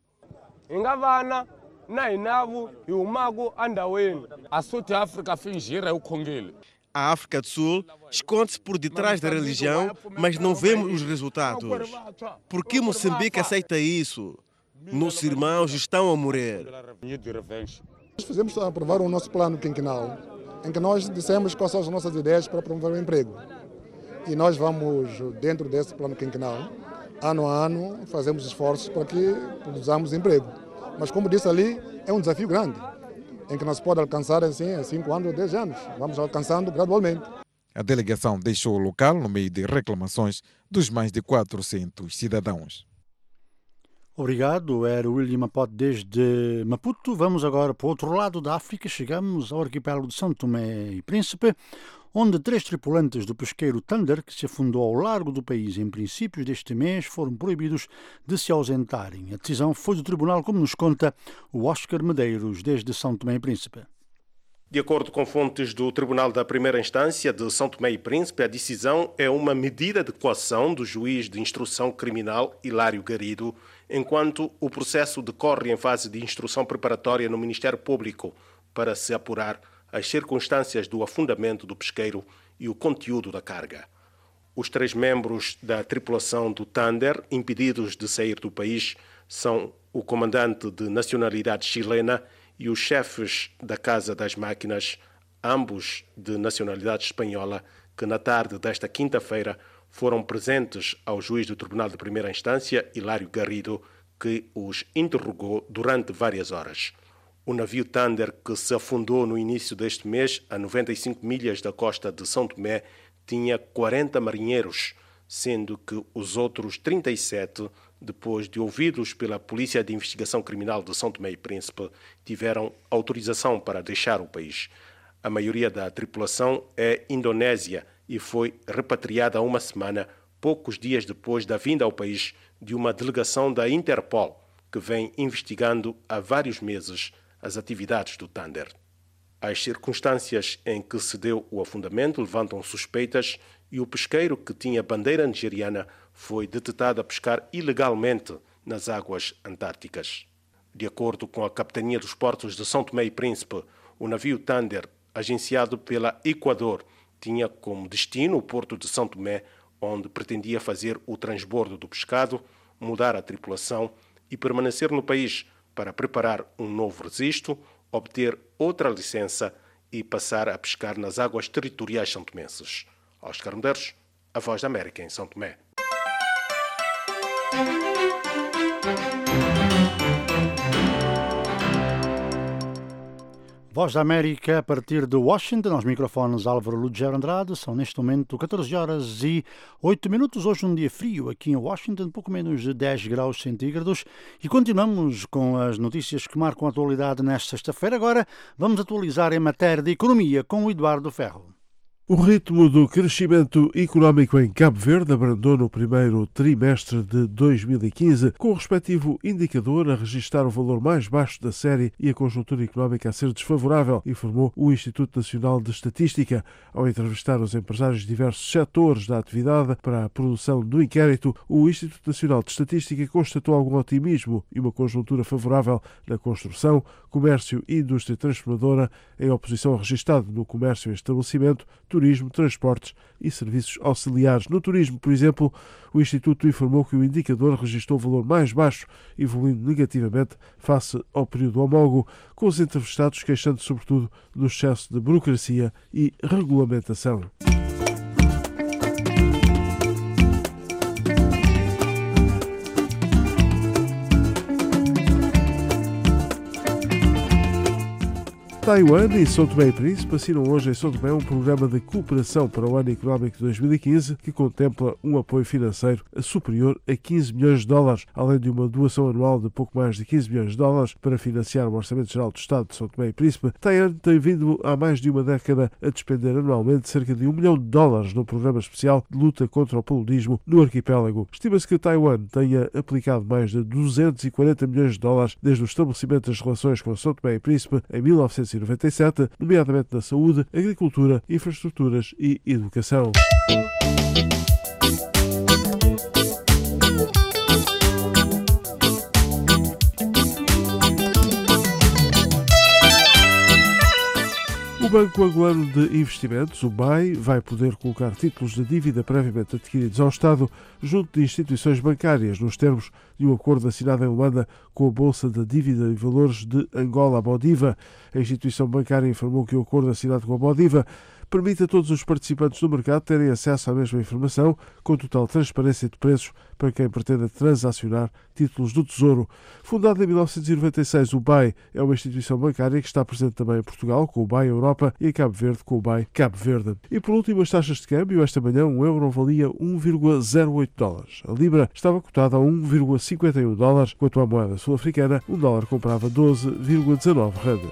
A África do Sul esconde-se por detrás da religião, mas não vemos os resultados. Por que Moçambique aceita isso? Nossos irmãos estão a morrer. Nós fizemos aprovar o nosso plano quinquenal, em que nós dissemos quais são as nossas ideias para promover o emprego. E nós vamos, dentro desse plano quinquenal, ano a ano, fazemos esforços para que produzamos emprego. Mas, como disse ali, é um desafio grande, em que nós podemos alcançar assim, em cinco anos ou dez anos. Vamos alcançando gradualmente. A delegação deixou o local no meio de reclamações dos mais de quatrocentos cidadãos. Obrigado, era o William Apote desde Maputo. Vamos agora para o outro lado da África. Chegamos ao arquipélago de São Tomé e Príncipe, onde três tripulantes do pesqueiro Thunder, que se afundou ao largo do país em princípios deste mês, foram proibidos de se ausentarem. A decisão foi do tribunal, como nos conta o Oscar Medeiros, desde São Tomé e Príncipe. De acordo com fontes do Tribunal da Primeira Instância de São Tomé e Príncipe, a decisão é uma medida de coação do juiz de instrução criminal Hilário Garido, enquanto o processo decorre em fase de instrução preparatória no Ministério Público para se apurar as circunstâncias do afundamento do pesqueiro e o conteúdo da carga. Os três membros da tripulação do Thunder, impedidos de sair do país, são o comandante de nacionalidade chilena e os chefes da Casa das Máquinas, ambos de nacionalidade espanhola, que na tarde desta quinta-feira foram presentes ao juiz do Tribunal de Primeira Instância, Hilário Garrido, que os interrogou durante várias horas. O navio Thunder, que se afundou no início deste mês, a noventa e cinco milhas da costa de São Tomé, tinha quarenta marinheiros, sendo que os outros trinta e sete, depois de ouvidos pela Polícia de Investigação Criminal de São Tomé e Príncipe, tiveram autorização para deixar o país. A maioria da tripulação é indonésia e foi repatriada há uma semana, poucos dias depois da vinda ao país de uma delegação da Interpol, que vem investigando há vários meses as atividades do Thunder. As circunstâncias em que se deu o afundamento levantam suspeitas e o pesqueiro, que tinha bandeira nigeriana, foi detectado a pescar ilegalmente nas águas antárticas. De acordo com a Capitania dos Portos de São Tomé e Príncipe, o navio Thunder, agenciado pela Equador, tinha como destino o porto de São Tomé, onde pretendia fazer o transbordo do pescado, mudar a tripulação e permanecer no país para preparar um novo registro, obter outra licença e passar a pescar nas águas territoriais santomenses. Oscar Medeiros, a Voz da América em São Tomé. Voz da América a partir de Washington, aos microfones Álvaro Lugero Andrade. São neste momento catorze horas e oito minutos. Hoje um dia frio aqui em Washington, pouco menos de dez graus centígrados. E continuamos com as notícias que marcam a atualidade nesta sexta-feira. Agora vamos atualizar em matéria de economia com o Eduardo Ferro. O ritmo do crescimento económico em Cabo Verde abrandou no primeiro trimestre de dois mil e quinze, com o respectivo indicador a registrar o valor mais baixo da série e a conjuntura económica a ser desfavorável, informou o Instituto Nacional de Estatística. Ao entrevistar os empresários de diversos setores da atividade para a produção do inquérito, o Instituto Nacional de Estatística constatou algum otimismo e uma conjuntura favorável na construção, comércio e indústria transformadora, em oposição ao registado no comércio e estabelecimento, turismo, transportes e serviços auxiliares. No turismo, por exemplo, o Instituto informou que o indicador registrou o valor mais baixo, evoluindo negativamente face ao período homólogo, com os entrevistados queixando sobretudo do excesso de burocracia e regulamentação. Taiwan e São Tomé e Príncipe assinam hoje em São Tomé um programa de cooperação para o ano económico de dois mil e quinze que contempla um apoio financeiro superior a quinze milhões de dólares, além de uma doação anual de pouco mais de quinze milhões de dólares para financiar o Orçamento Geral do Estado de São Tomé e Príncipe. Taiwan tem vindo há mais de uma década a despender anualmente cerca de um milhão de dólares no programa especial de luta contra o paludismo no arquipélago. Estima-se que Taiwan tenha aplicado mais de duzentos e quarenta milhões de dólares desde o estabelecimento das relações com São Tomé e Príncipe em mil novecentos e noventa e sete, nomeadamente na saúde, agricultura, infraestruturas e educação. O Banco Angolano de Investimentos, o B A I, vai poder colocar títulos de dívida previamente adquiridos ao Estado junto de instituições bancárias, nos termos de um acordo assinado em Luanda com a Bolsa de Dívida e Valores de Angola, a Bodiva. A instituição bancária informou que o acordo assinado com a Bodiva permite a todos os participantes do mercado terem acesso à mesma informação, com total transparência de preços para quem pretenda transacionar títulos do Tesouro. Fundado em mil novecentos e noventa e seis, o B A I é uma instituição bancária que está presente também em Portugal, com o B A I Europa, e em Cabo Verde, com o B A I Cabo Verde. E por último, as taxas de câmbio. Esta manhã, um euro valia um vírgula zero oito dólares. A libra estava cotada a um vírgula cinquenta e um dólares, enquanto a moeda sul-africana, um dólar comprava doze vírgula dezanove randes.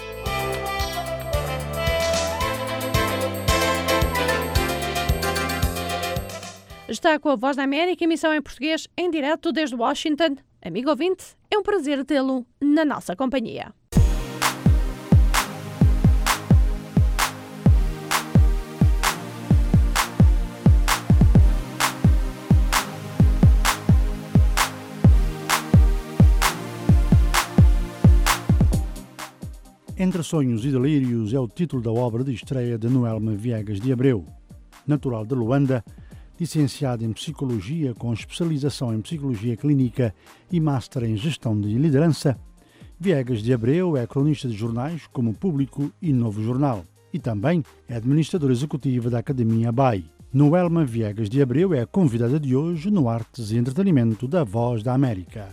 Está com a Voz da América, emissão em português, em direto desde Washington. Amigo ouvinte, é um prazer tê-lo na nossa companhia. Entre Sonhos e Delírios é o título da obra de estreia de Noelma Viegas de Abreu. Natural de Luanda, licenciada em Psicologia com especialização em Psicologia Clínica e Master em Gestão de Liderança, Viegas de Abreu é cronista de jornais como Público e Novo Jornal e também é administradora executiva da Academia B A I. Noelma Viegas de Abreu é a convidada de hoje no Artes e Entretenimento da Voz da América.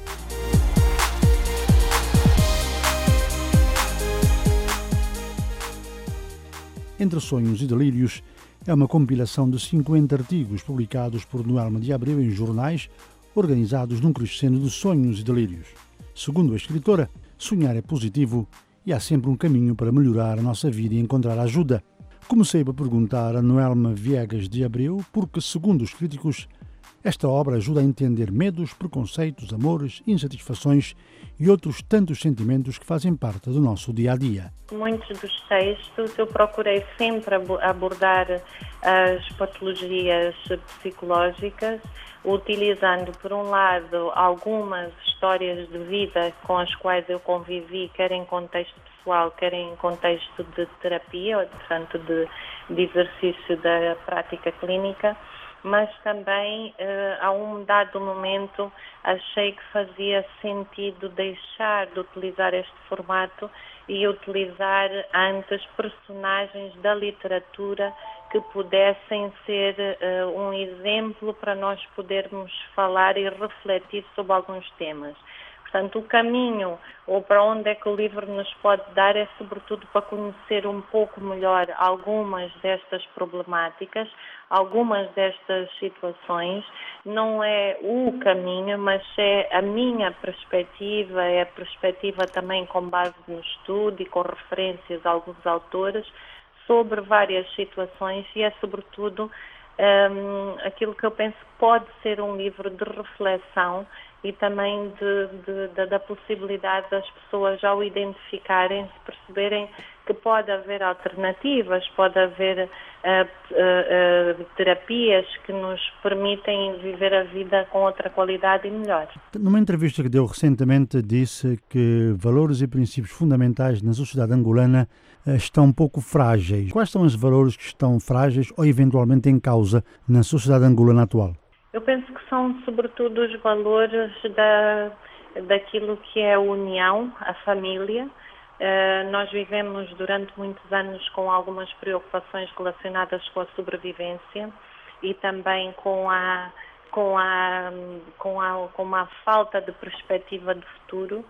Entre Sonhos e Delírios é uma compilação de cinquenta artigos publicados por Noelma de Abreu em jornais, organizados num crescendo de sonhos e delírios. Segundo a escritora, sonhar é positivo e há sempre um caminho para melhorar a nossa vida e encontrar ajuda. Comecei por perguntar a Noelma Viegas de Abreu porque, segundo os críticos, esta obra ajuda a entender medos, preconceitos, amores, insatisfações e outros tantos sentimentos que fazem parte do nosso dia-a-dia. Muitos dos textos eu procurei sempre abordar as patologias psicológicas, utilizando, por um lado, algumas histórias de vida com as quais eu convivi, quer em contexto pessoal, quer em contexto de terapia, ou, portanto, de, de exercício da prática clínica, mas também, eh, a um dado momento, achei que fazia sentido deixar de utilizar este formato e utilizar antes personagens da literatura que pudessem ser eh, um exemplo para nós podermos falar e refletir sobre alguns temas. Portanto, o caminho, ou para onde é que o livro nos pode dar, é sobretudo para conhecer um pouco melhor algumas destas problemáticas, algumas destas situações. Não é o caminho, mas é a minha perspectiva, é a perspectiva também com base no estudo e com referências a alguns autores sobre várias situações, e é sobretudo um, aquilo que eu penso que pode ser um livro de reflexão e também de, de, de, da possibilidade das pessoas, ao identificarem-se, perceberem que pode haver alternativas, pode haver uh, uh, uh, terapias que nos permitem viver a vida com outra qualidade e melhor. Numa entrevista que deu recentemente, disse que valores e princípios fundamentais na sociedade angolana uh, estão um pouco frágeis. Quais são os valores que estão frágeis ou eventualmente em causa na sociedade angolana atual? Eu penso que são sobretudo os valores da, daquilo que é a união, a família. Uh, nós vivemos durante muitos anos com algumas preocupações relacionadas com a sobrevivência e também com a, com a, com a, com uma falta de perspectiva de futuro,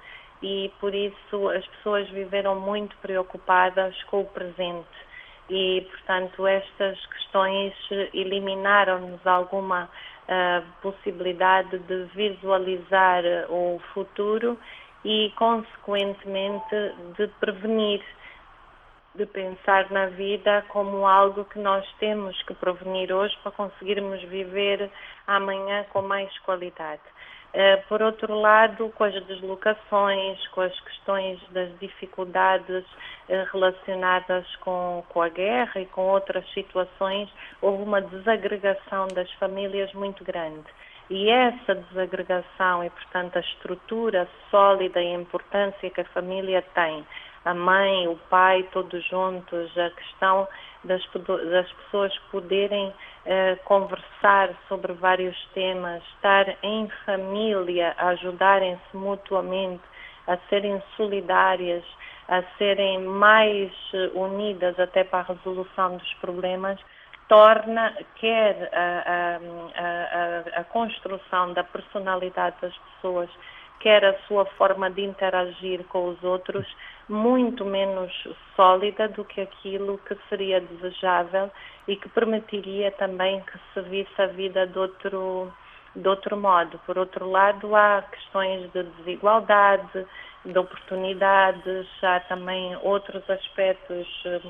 e por isso as pessoas viveram muito preocupadas com o presente e, portanto, estas questões eliminaram-nos alguma uh, possibilidade de visualizar o futuro e, consequentemente, de prevenir, de pensar na vida como algo que nós temos que prevenir hoje para conseguirmos viver amanhã com mais qualidade. Uh, por outro lado, com as deslocações, com as questões das dificuldades uh, relacionadas com, com a guerra e com outras situações, houve uma desagregação das famílias muito grande. E essa desagregação e, portanto, a estrutura sólida e a importância que a família tem, a mãe, o pai, todos juntos, a questão das, das pessoas poderem eh, conversar sobre vários temas, estar em família, ajudarem-se mutuamente, a serem solidárias, a serem mais unidas até para a resolução dos problemas, torna quer a, a, a, a construção da personalidade das pessoas, quer a sua forma de interagir com os outros, muito menos sólida do que aquilo que seria desejável e que permitiria também que se visse a vida de outro, de outro modo. Por outro lado, há questões de desigualdade, de oportunidades, há também outros aspectos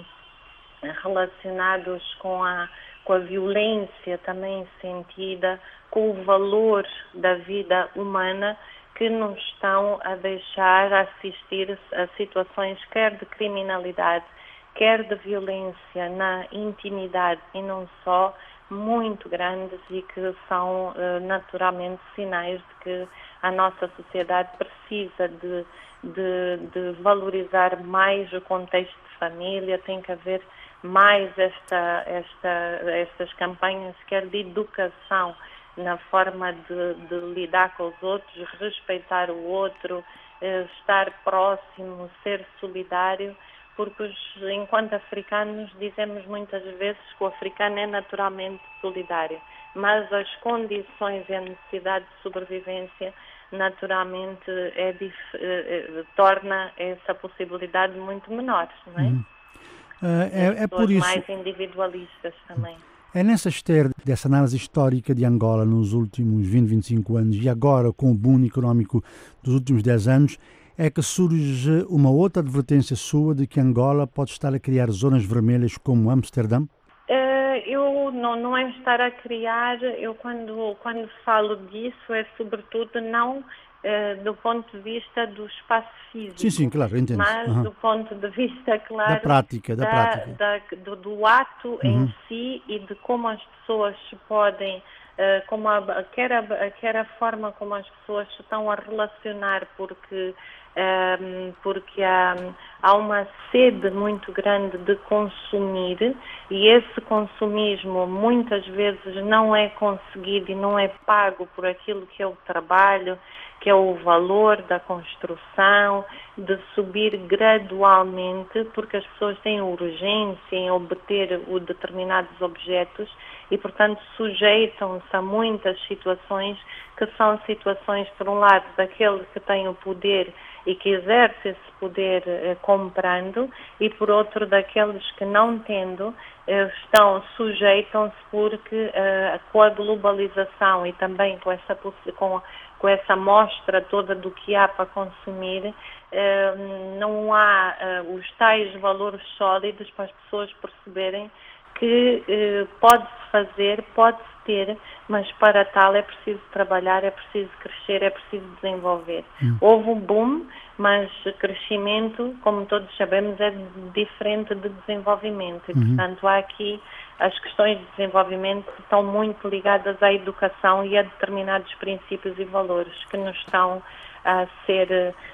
relacionados com a, com a violência também sentida, com o valor da vida humana, que nos estão a deixar assistir a situações quer de criminalidade, quer de violência na intimidade e não só, muito grandes e que são uh, naturalmente sinais de que a nossa sociedade precisa de, de, de valorizar mais o contexto de família, tem que haver mais esta, esta, estas campanhas, quer de educação, na forma de, de lidar com os outros, respeitar o outro, eh, estar próximo, ser solidário, porque os, enquanto africanos dizemos muitas vezes que o africano é naturalmente solidário, mas as condições e a necessidade de sobrevivência naturalmente é dif, eh, eh, torna essa possibilidade muito menor, não é? Uhum. Uh, é, é por isso... mais individualistas também. É nessa esteira dessa análise histórica de Angola nos últimos vinte, vinte e cinco anos e agora com o boom económico dos últimos dez anos, é que surge uma outra advertência sua de que Angola pode estar a criar zonas vermelhas como Amsterdã? Uh, eu não, não é estar a criar, eu quando, quando falo disso é sobretudo não uh, do ponto de vista do espaço físico. Sim, sim, claro, entendo. Mas uhum. do ponto de vista, claro, da prática, da, da prática. Da, do, do ato uhum. em si e de como as pessoas se podem, uh, como a, quer, a, quer a forma como as pessoas se estão a relacionar, porque Um, porque há, há uma sede muito grande de consumir e esse consumismo muitas vezes não é conseguido e não é pago por aquilo que é o trabalho, que é o valor da construção, de subir gradualmente, porque as pessoas têm urgência em obter o determinados objetos e, portanto, sujeitam-se a muitas situações que são situações, por um lado, daquele que tem o poder e que exerce esse poder eh, comprando, e por outro daqueles que não tendo, eh, estão, sujeitam-se porque eh, com a globalização e também com essa, com, com essa mostra toda do que há para consumir, eh, não há eh, os tais valores sólidos para as pessoas perceberem que eh, pode-se fazer, pode-se ter, mas para tal é preciso trabalhar, é preciso crescer, é preciso desenvolver. Hum. Houve um boom, mas crescimento, como todos sabemos, é diferente de desenvolvimento. E, uhum. portanto, há aqui as questões de desenvolvimento que estão muito ligadas à educação e a determinados princípios e valores que nos estão a ser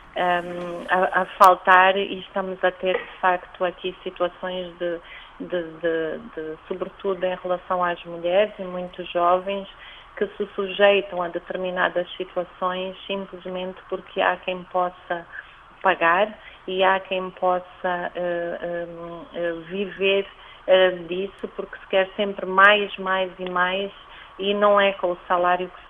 um, a, a faltar, e estamos a ter, de facto, aqui situações de De, de, de, sobretudo em relação às mulheres e muitos jovens que se sujeitam a determinadas situações simplesmente porque há quem possa pagar e há quem possa uh, uh, viver uh, disso, porque se quer sempre mais, mais e mais, e não é com o salário que se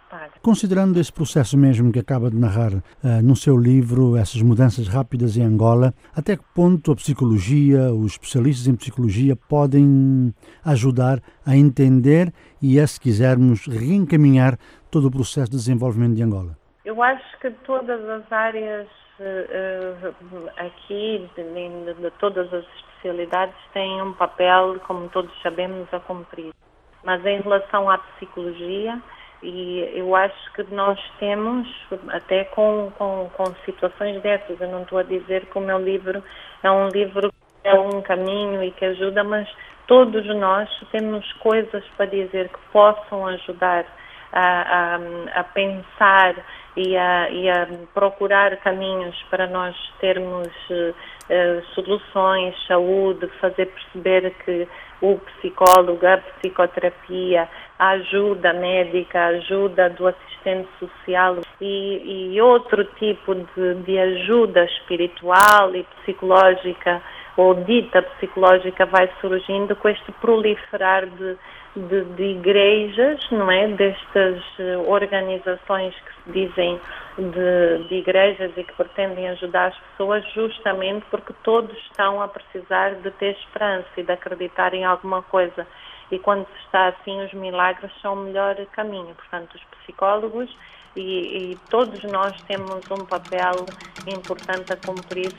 participar. Considerando esse processo mesmo que acaba de narrar uh, no seu livro, essas mudanças rápidas em Angola, até que ponto a psicologia, os especialistas em psicologia podem ajudar a entender e, a, se quisermos, reencaminhar todo o processo de desenvolvimento de Angola? Eu acho que todas as áreas uh, aqui, de, de, de todas as especialidades, têm um papel, como todos sabemos, a cumprir. Mas em relação à psicologia, e eu acho que nós temos, até com, com, com situações dessas, eu não estou a dizer que o meu livro é um livro que é um caminho e que ajuda, mas todos nós temos coisas para dizer que possam ajudar a, a, a pensar e a, e a procurar caminhos para nós termos uh, uh, soluções, saúde, fazer perceber que o psicólogo, a psicoterapia, a ajuda médica, a ajuda do assistente social e, e outro tipo de, de ajuda espiritual e psicológica ou dita psicológica vai surgindo com este proliferar de, de, de igrejas, não é? Destas organizações que se dizem de, de igrejas e que pretendem ajudar as pessoas justamente porque todos estão a precisar de ter esperança e de acreditar em alguma coisa. E quando se está assim, os milagres são o melhor caminho. Portanto, os psicólogos e, e todos nós temos um papel importante a cumprir.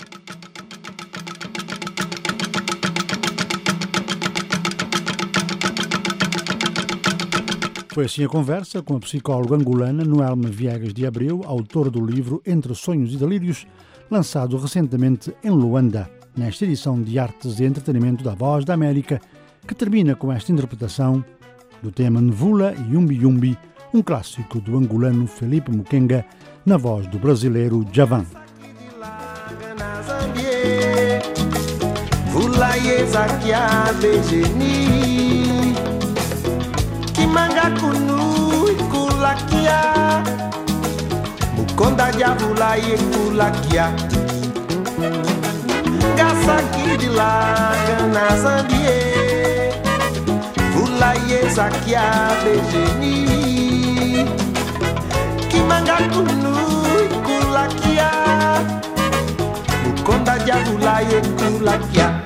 Foi assim a conversa com a psicóloga angolana Noelma Viegas de Abreu, autora do livro Entre Sonhos e Delírios, lançado recentemente em Luanda, nesta edição de Artes e Entretenimento da Voz da América, que termina com esta interpretação do tema Nvula e Yumbi Yumbi, um clássico do angolano Felipe Mukenga, na voz do brasileiro Djavan. Kimanga kunu kulakia Mukonda diavula ye kulakia Gasaki de la gana zambie Vula ye zakia bejeni Kimanga kunu kulakia Mukonda diavula ye kulakia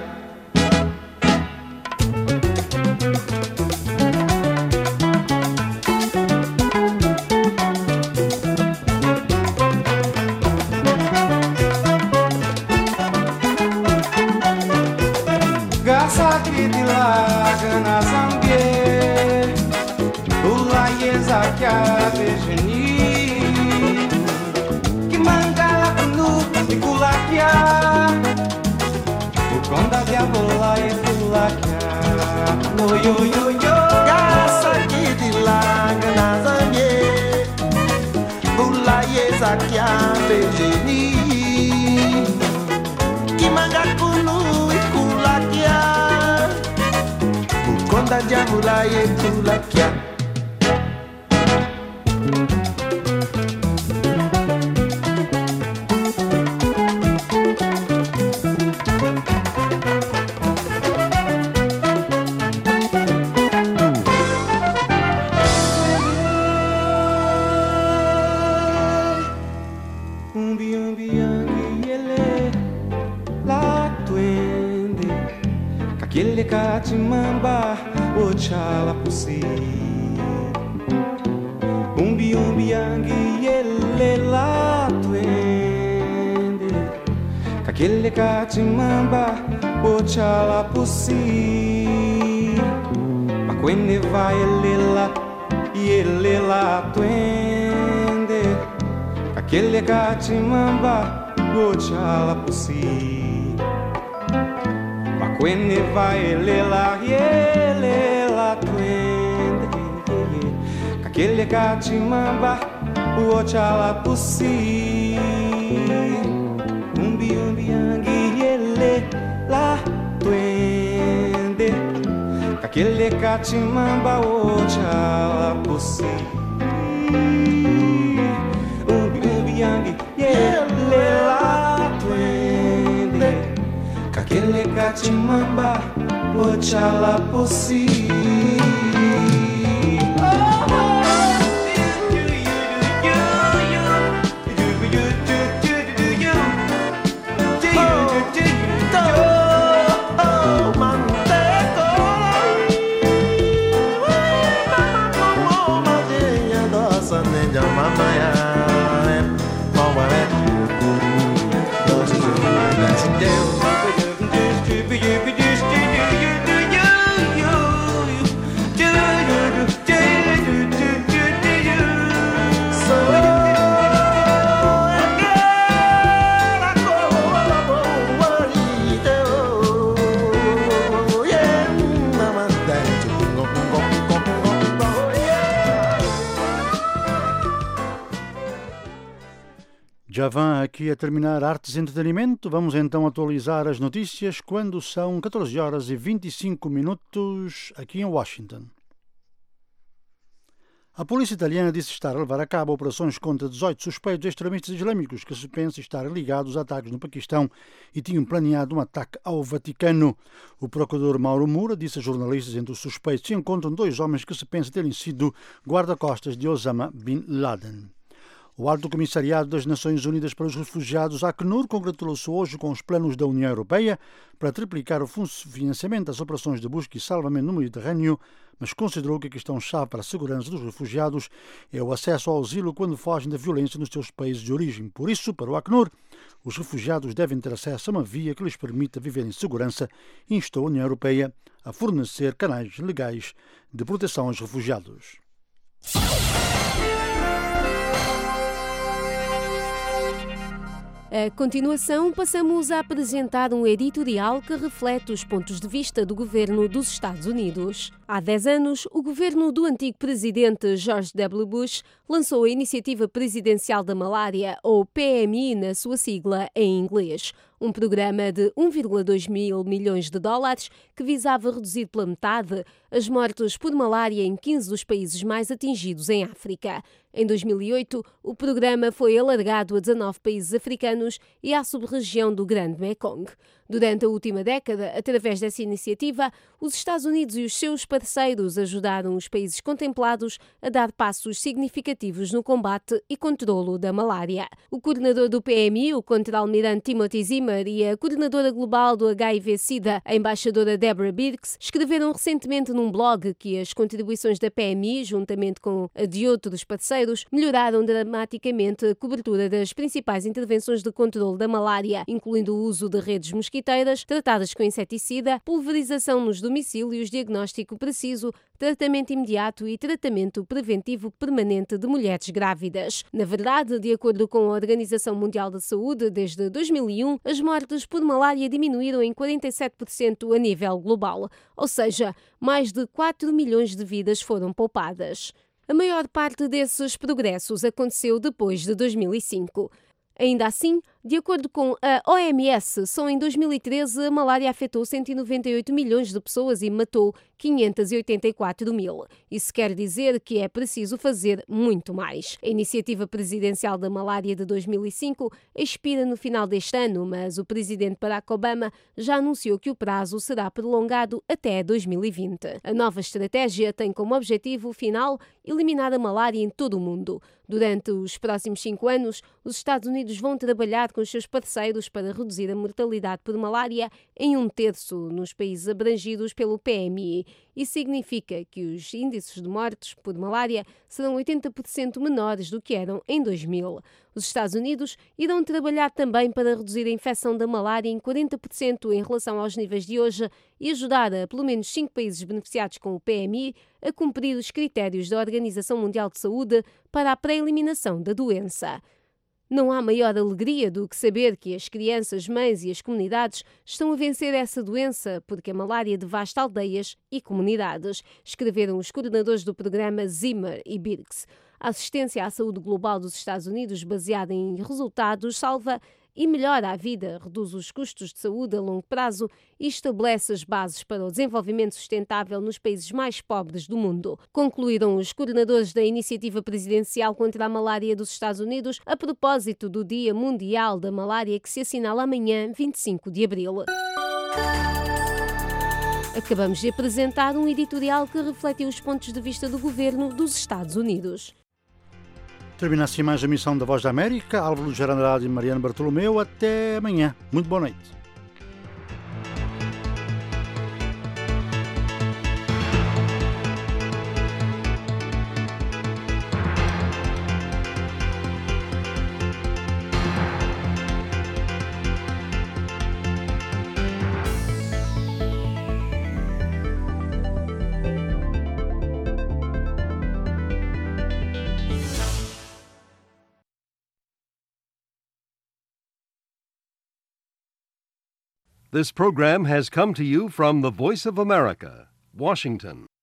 Mamba, ochala pusi. Umbi umbi yangi ele la twende. Kakele katimamba, ochala pusi. Makwene vai ele la, ele la twende. Kakele katimamba, ochala pusi. When vai ele lá, ele lá twende, aquele catimamba, o ochala pusi, umbi umbi angi ele lá twende, aquele catimamba, o ochala pusi, umbi umbi angi ele lá twende. Kakele katimamba, ochala pusi. Oh, Javan aqui a terminar Artes e Entretenimento. Vamos então atualizar as notícias quando são catorze horas e vinte e cinco minutos aqui em Washington. A polícia italiana disse estar a levar a cabo operações contra dezoito suspeitos extremistas islâmicos que se pensa estar ligados a ataques no Paquistão e tinham planeado um ataque ao Vaticano. O procurador Mauro Moura disse a jornalistas entre os suspeitos se encontram dois homens que se pensa terem sido guarda-costas de Osama Bin Laden. O Alto Comissariado das Nações Unidas para os Refugiados, Acnur, congratulou-se hoje com os planos da União Europeia para triplicar o financiamento das operações de busca e salvamento no Mediterrâneo, mas considerou que a questão-chave para a segurança dos refugiados é o acesso ao asilo quando fogem da violência nos seus países de origem. Por isso, para o Acnur, os refugiados devem ter acesso a uma via que lhes permita viver em segurança e instou a União Europeia a fornecer canais legais de proteção aos refugiados. A continuação, passamos a apresentar um editorial que reflete os pontos de vista do governo dos Estados Unidos. Há dez anos, o governo do antigo presidente George W. Bush lançou a Iniciativa Presidencial da Malária, ou P M I na sua sigla em inglês, um programa de um vírgula dois mil milhões de dólares que visava reduzir pela metade as mortes por malária em quinze dos países mais atingidos em África. Em dois mil e oito, o programa foi alargado a dezanove países africanos e à sub-região do Grande Mekong. Durante a última década, através dessa iniciativa, os Estados Unidos e os seus parceiros ajudaram os países contemplados a dar passos significativos no combate e controlo da malária. O coordenador do P M I, o contra-almirante Timothy Zimmer, e a coordenadora global do H I V-Sida, a embaixadora Deborah Birx, escreveram recentemente num blog que as contribuições da P M I, juntamente com a de outros parceiros, melhoraram dramaticamente a cobertura das principais intervenções de controlo da malária, incluindo o uso de redes mosquiteiras, tratadas com inseticida, pulverização nos domicílios, diagnóstico preciso, tratamento imediato e tratamento preventivo permanente de mulheres grávidas. Na verdade, de acordo com a Organização Mundial da Saúde, desde dois mil e um, as mortes por malária diminuíram em quarenta e sete por cento a nível global, ou seja, mais de quatro milhões de vidas foram poupadas. A maior parte desses progressos aconteceu depois de dois mil e cinco. Ainda assim, de acordo com a O M S, só em dois mil e treze a malária afetou cento e noventa e oito milhões de pessoas e matou quinhentos e oitenta e quatro mil. Isso quer dizer que é preciso fazer muito mais. A Iniciativa Presidencial da Malária de dois mil e cinco expira no final deste ano, mas o presidente Barack Obama já anunciou que o prazo será prolongado até dois mil e vinte. A nova estratégia tem como objetivo final eliminar a malária em todo o mundo. Durante os próximos cinco anos, os Estados Unidos vão trabalhar com os seus parceiros para reduzir a mortalidade por malária em um terço nos países abrangidos pelo P M I. Isso significa que os índices de mortes por malária serão oitenta por cento menores do que eram em dois mil. Os Estados Unidos irão trabalhar também para reduzir a infecção da malária em quarenta por cento em relação aos níveis de hoje e ajudar a pelo menos cinco países beneficiados com o P M I a cumprir os critérios da Organização Mundial de Saúde para a pré-eliminação da doença. Não há maior alegria do que saber que as crianças, mães e as comunidades estão a vencer essa doença, porque a malária devasta aldeias e comunidades, escreveram os coordenadores do programa Zimmer e Birx. A assistência à saúde global dos Estados Unidos, baseada em resultados, salva e melhora a vida, reduz os custos de saúde a longo prazo e estabelece as bases para o desenvolvimento sustentável nos países mais pobres do mundo. Concluíram os coordenadores da Iniciativa Presidencial contra a Malária dos Estados Unidos a propósito do Dia Mundial da Malária que se assinala amanhã, vinte e cinco de abril. Acabamos de apresentar um editorial que reflete os pontos de vista do governo dos Estados Unidos. Termina assim mais a emissão da Voz da América. Álvaro Gerandrade e Mariana Bartolomeu. Até amanhã. Muito boa noite. This program has come to you from the Voice of America, Washington.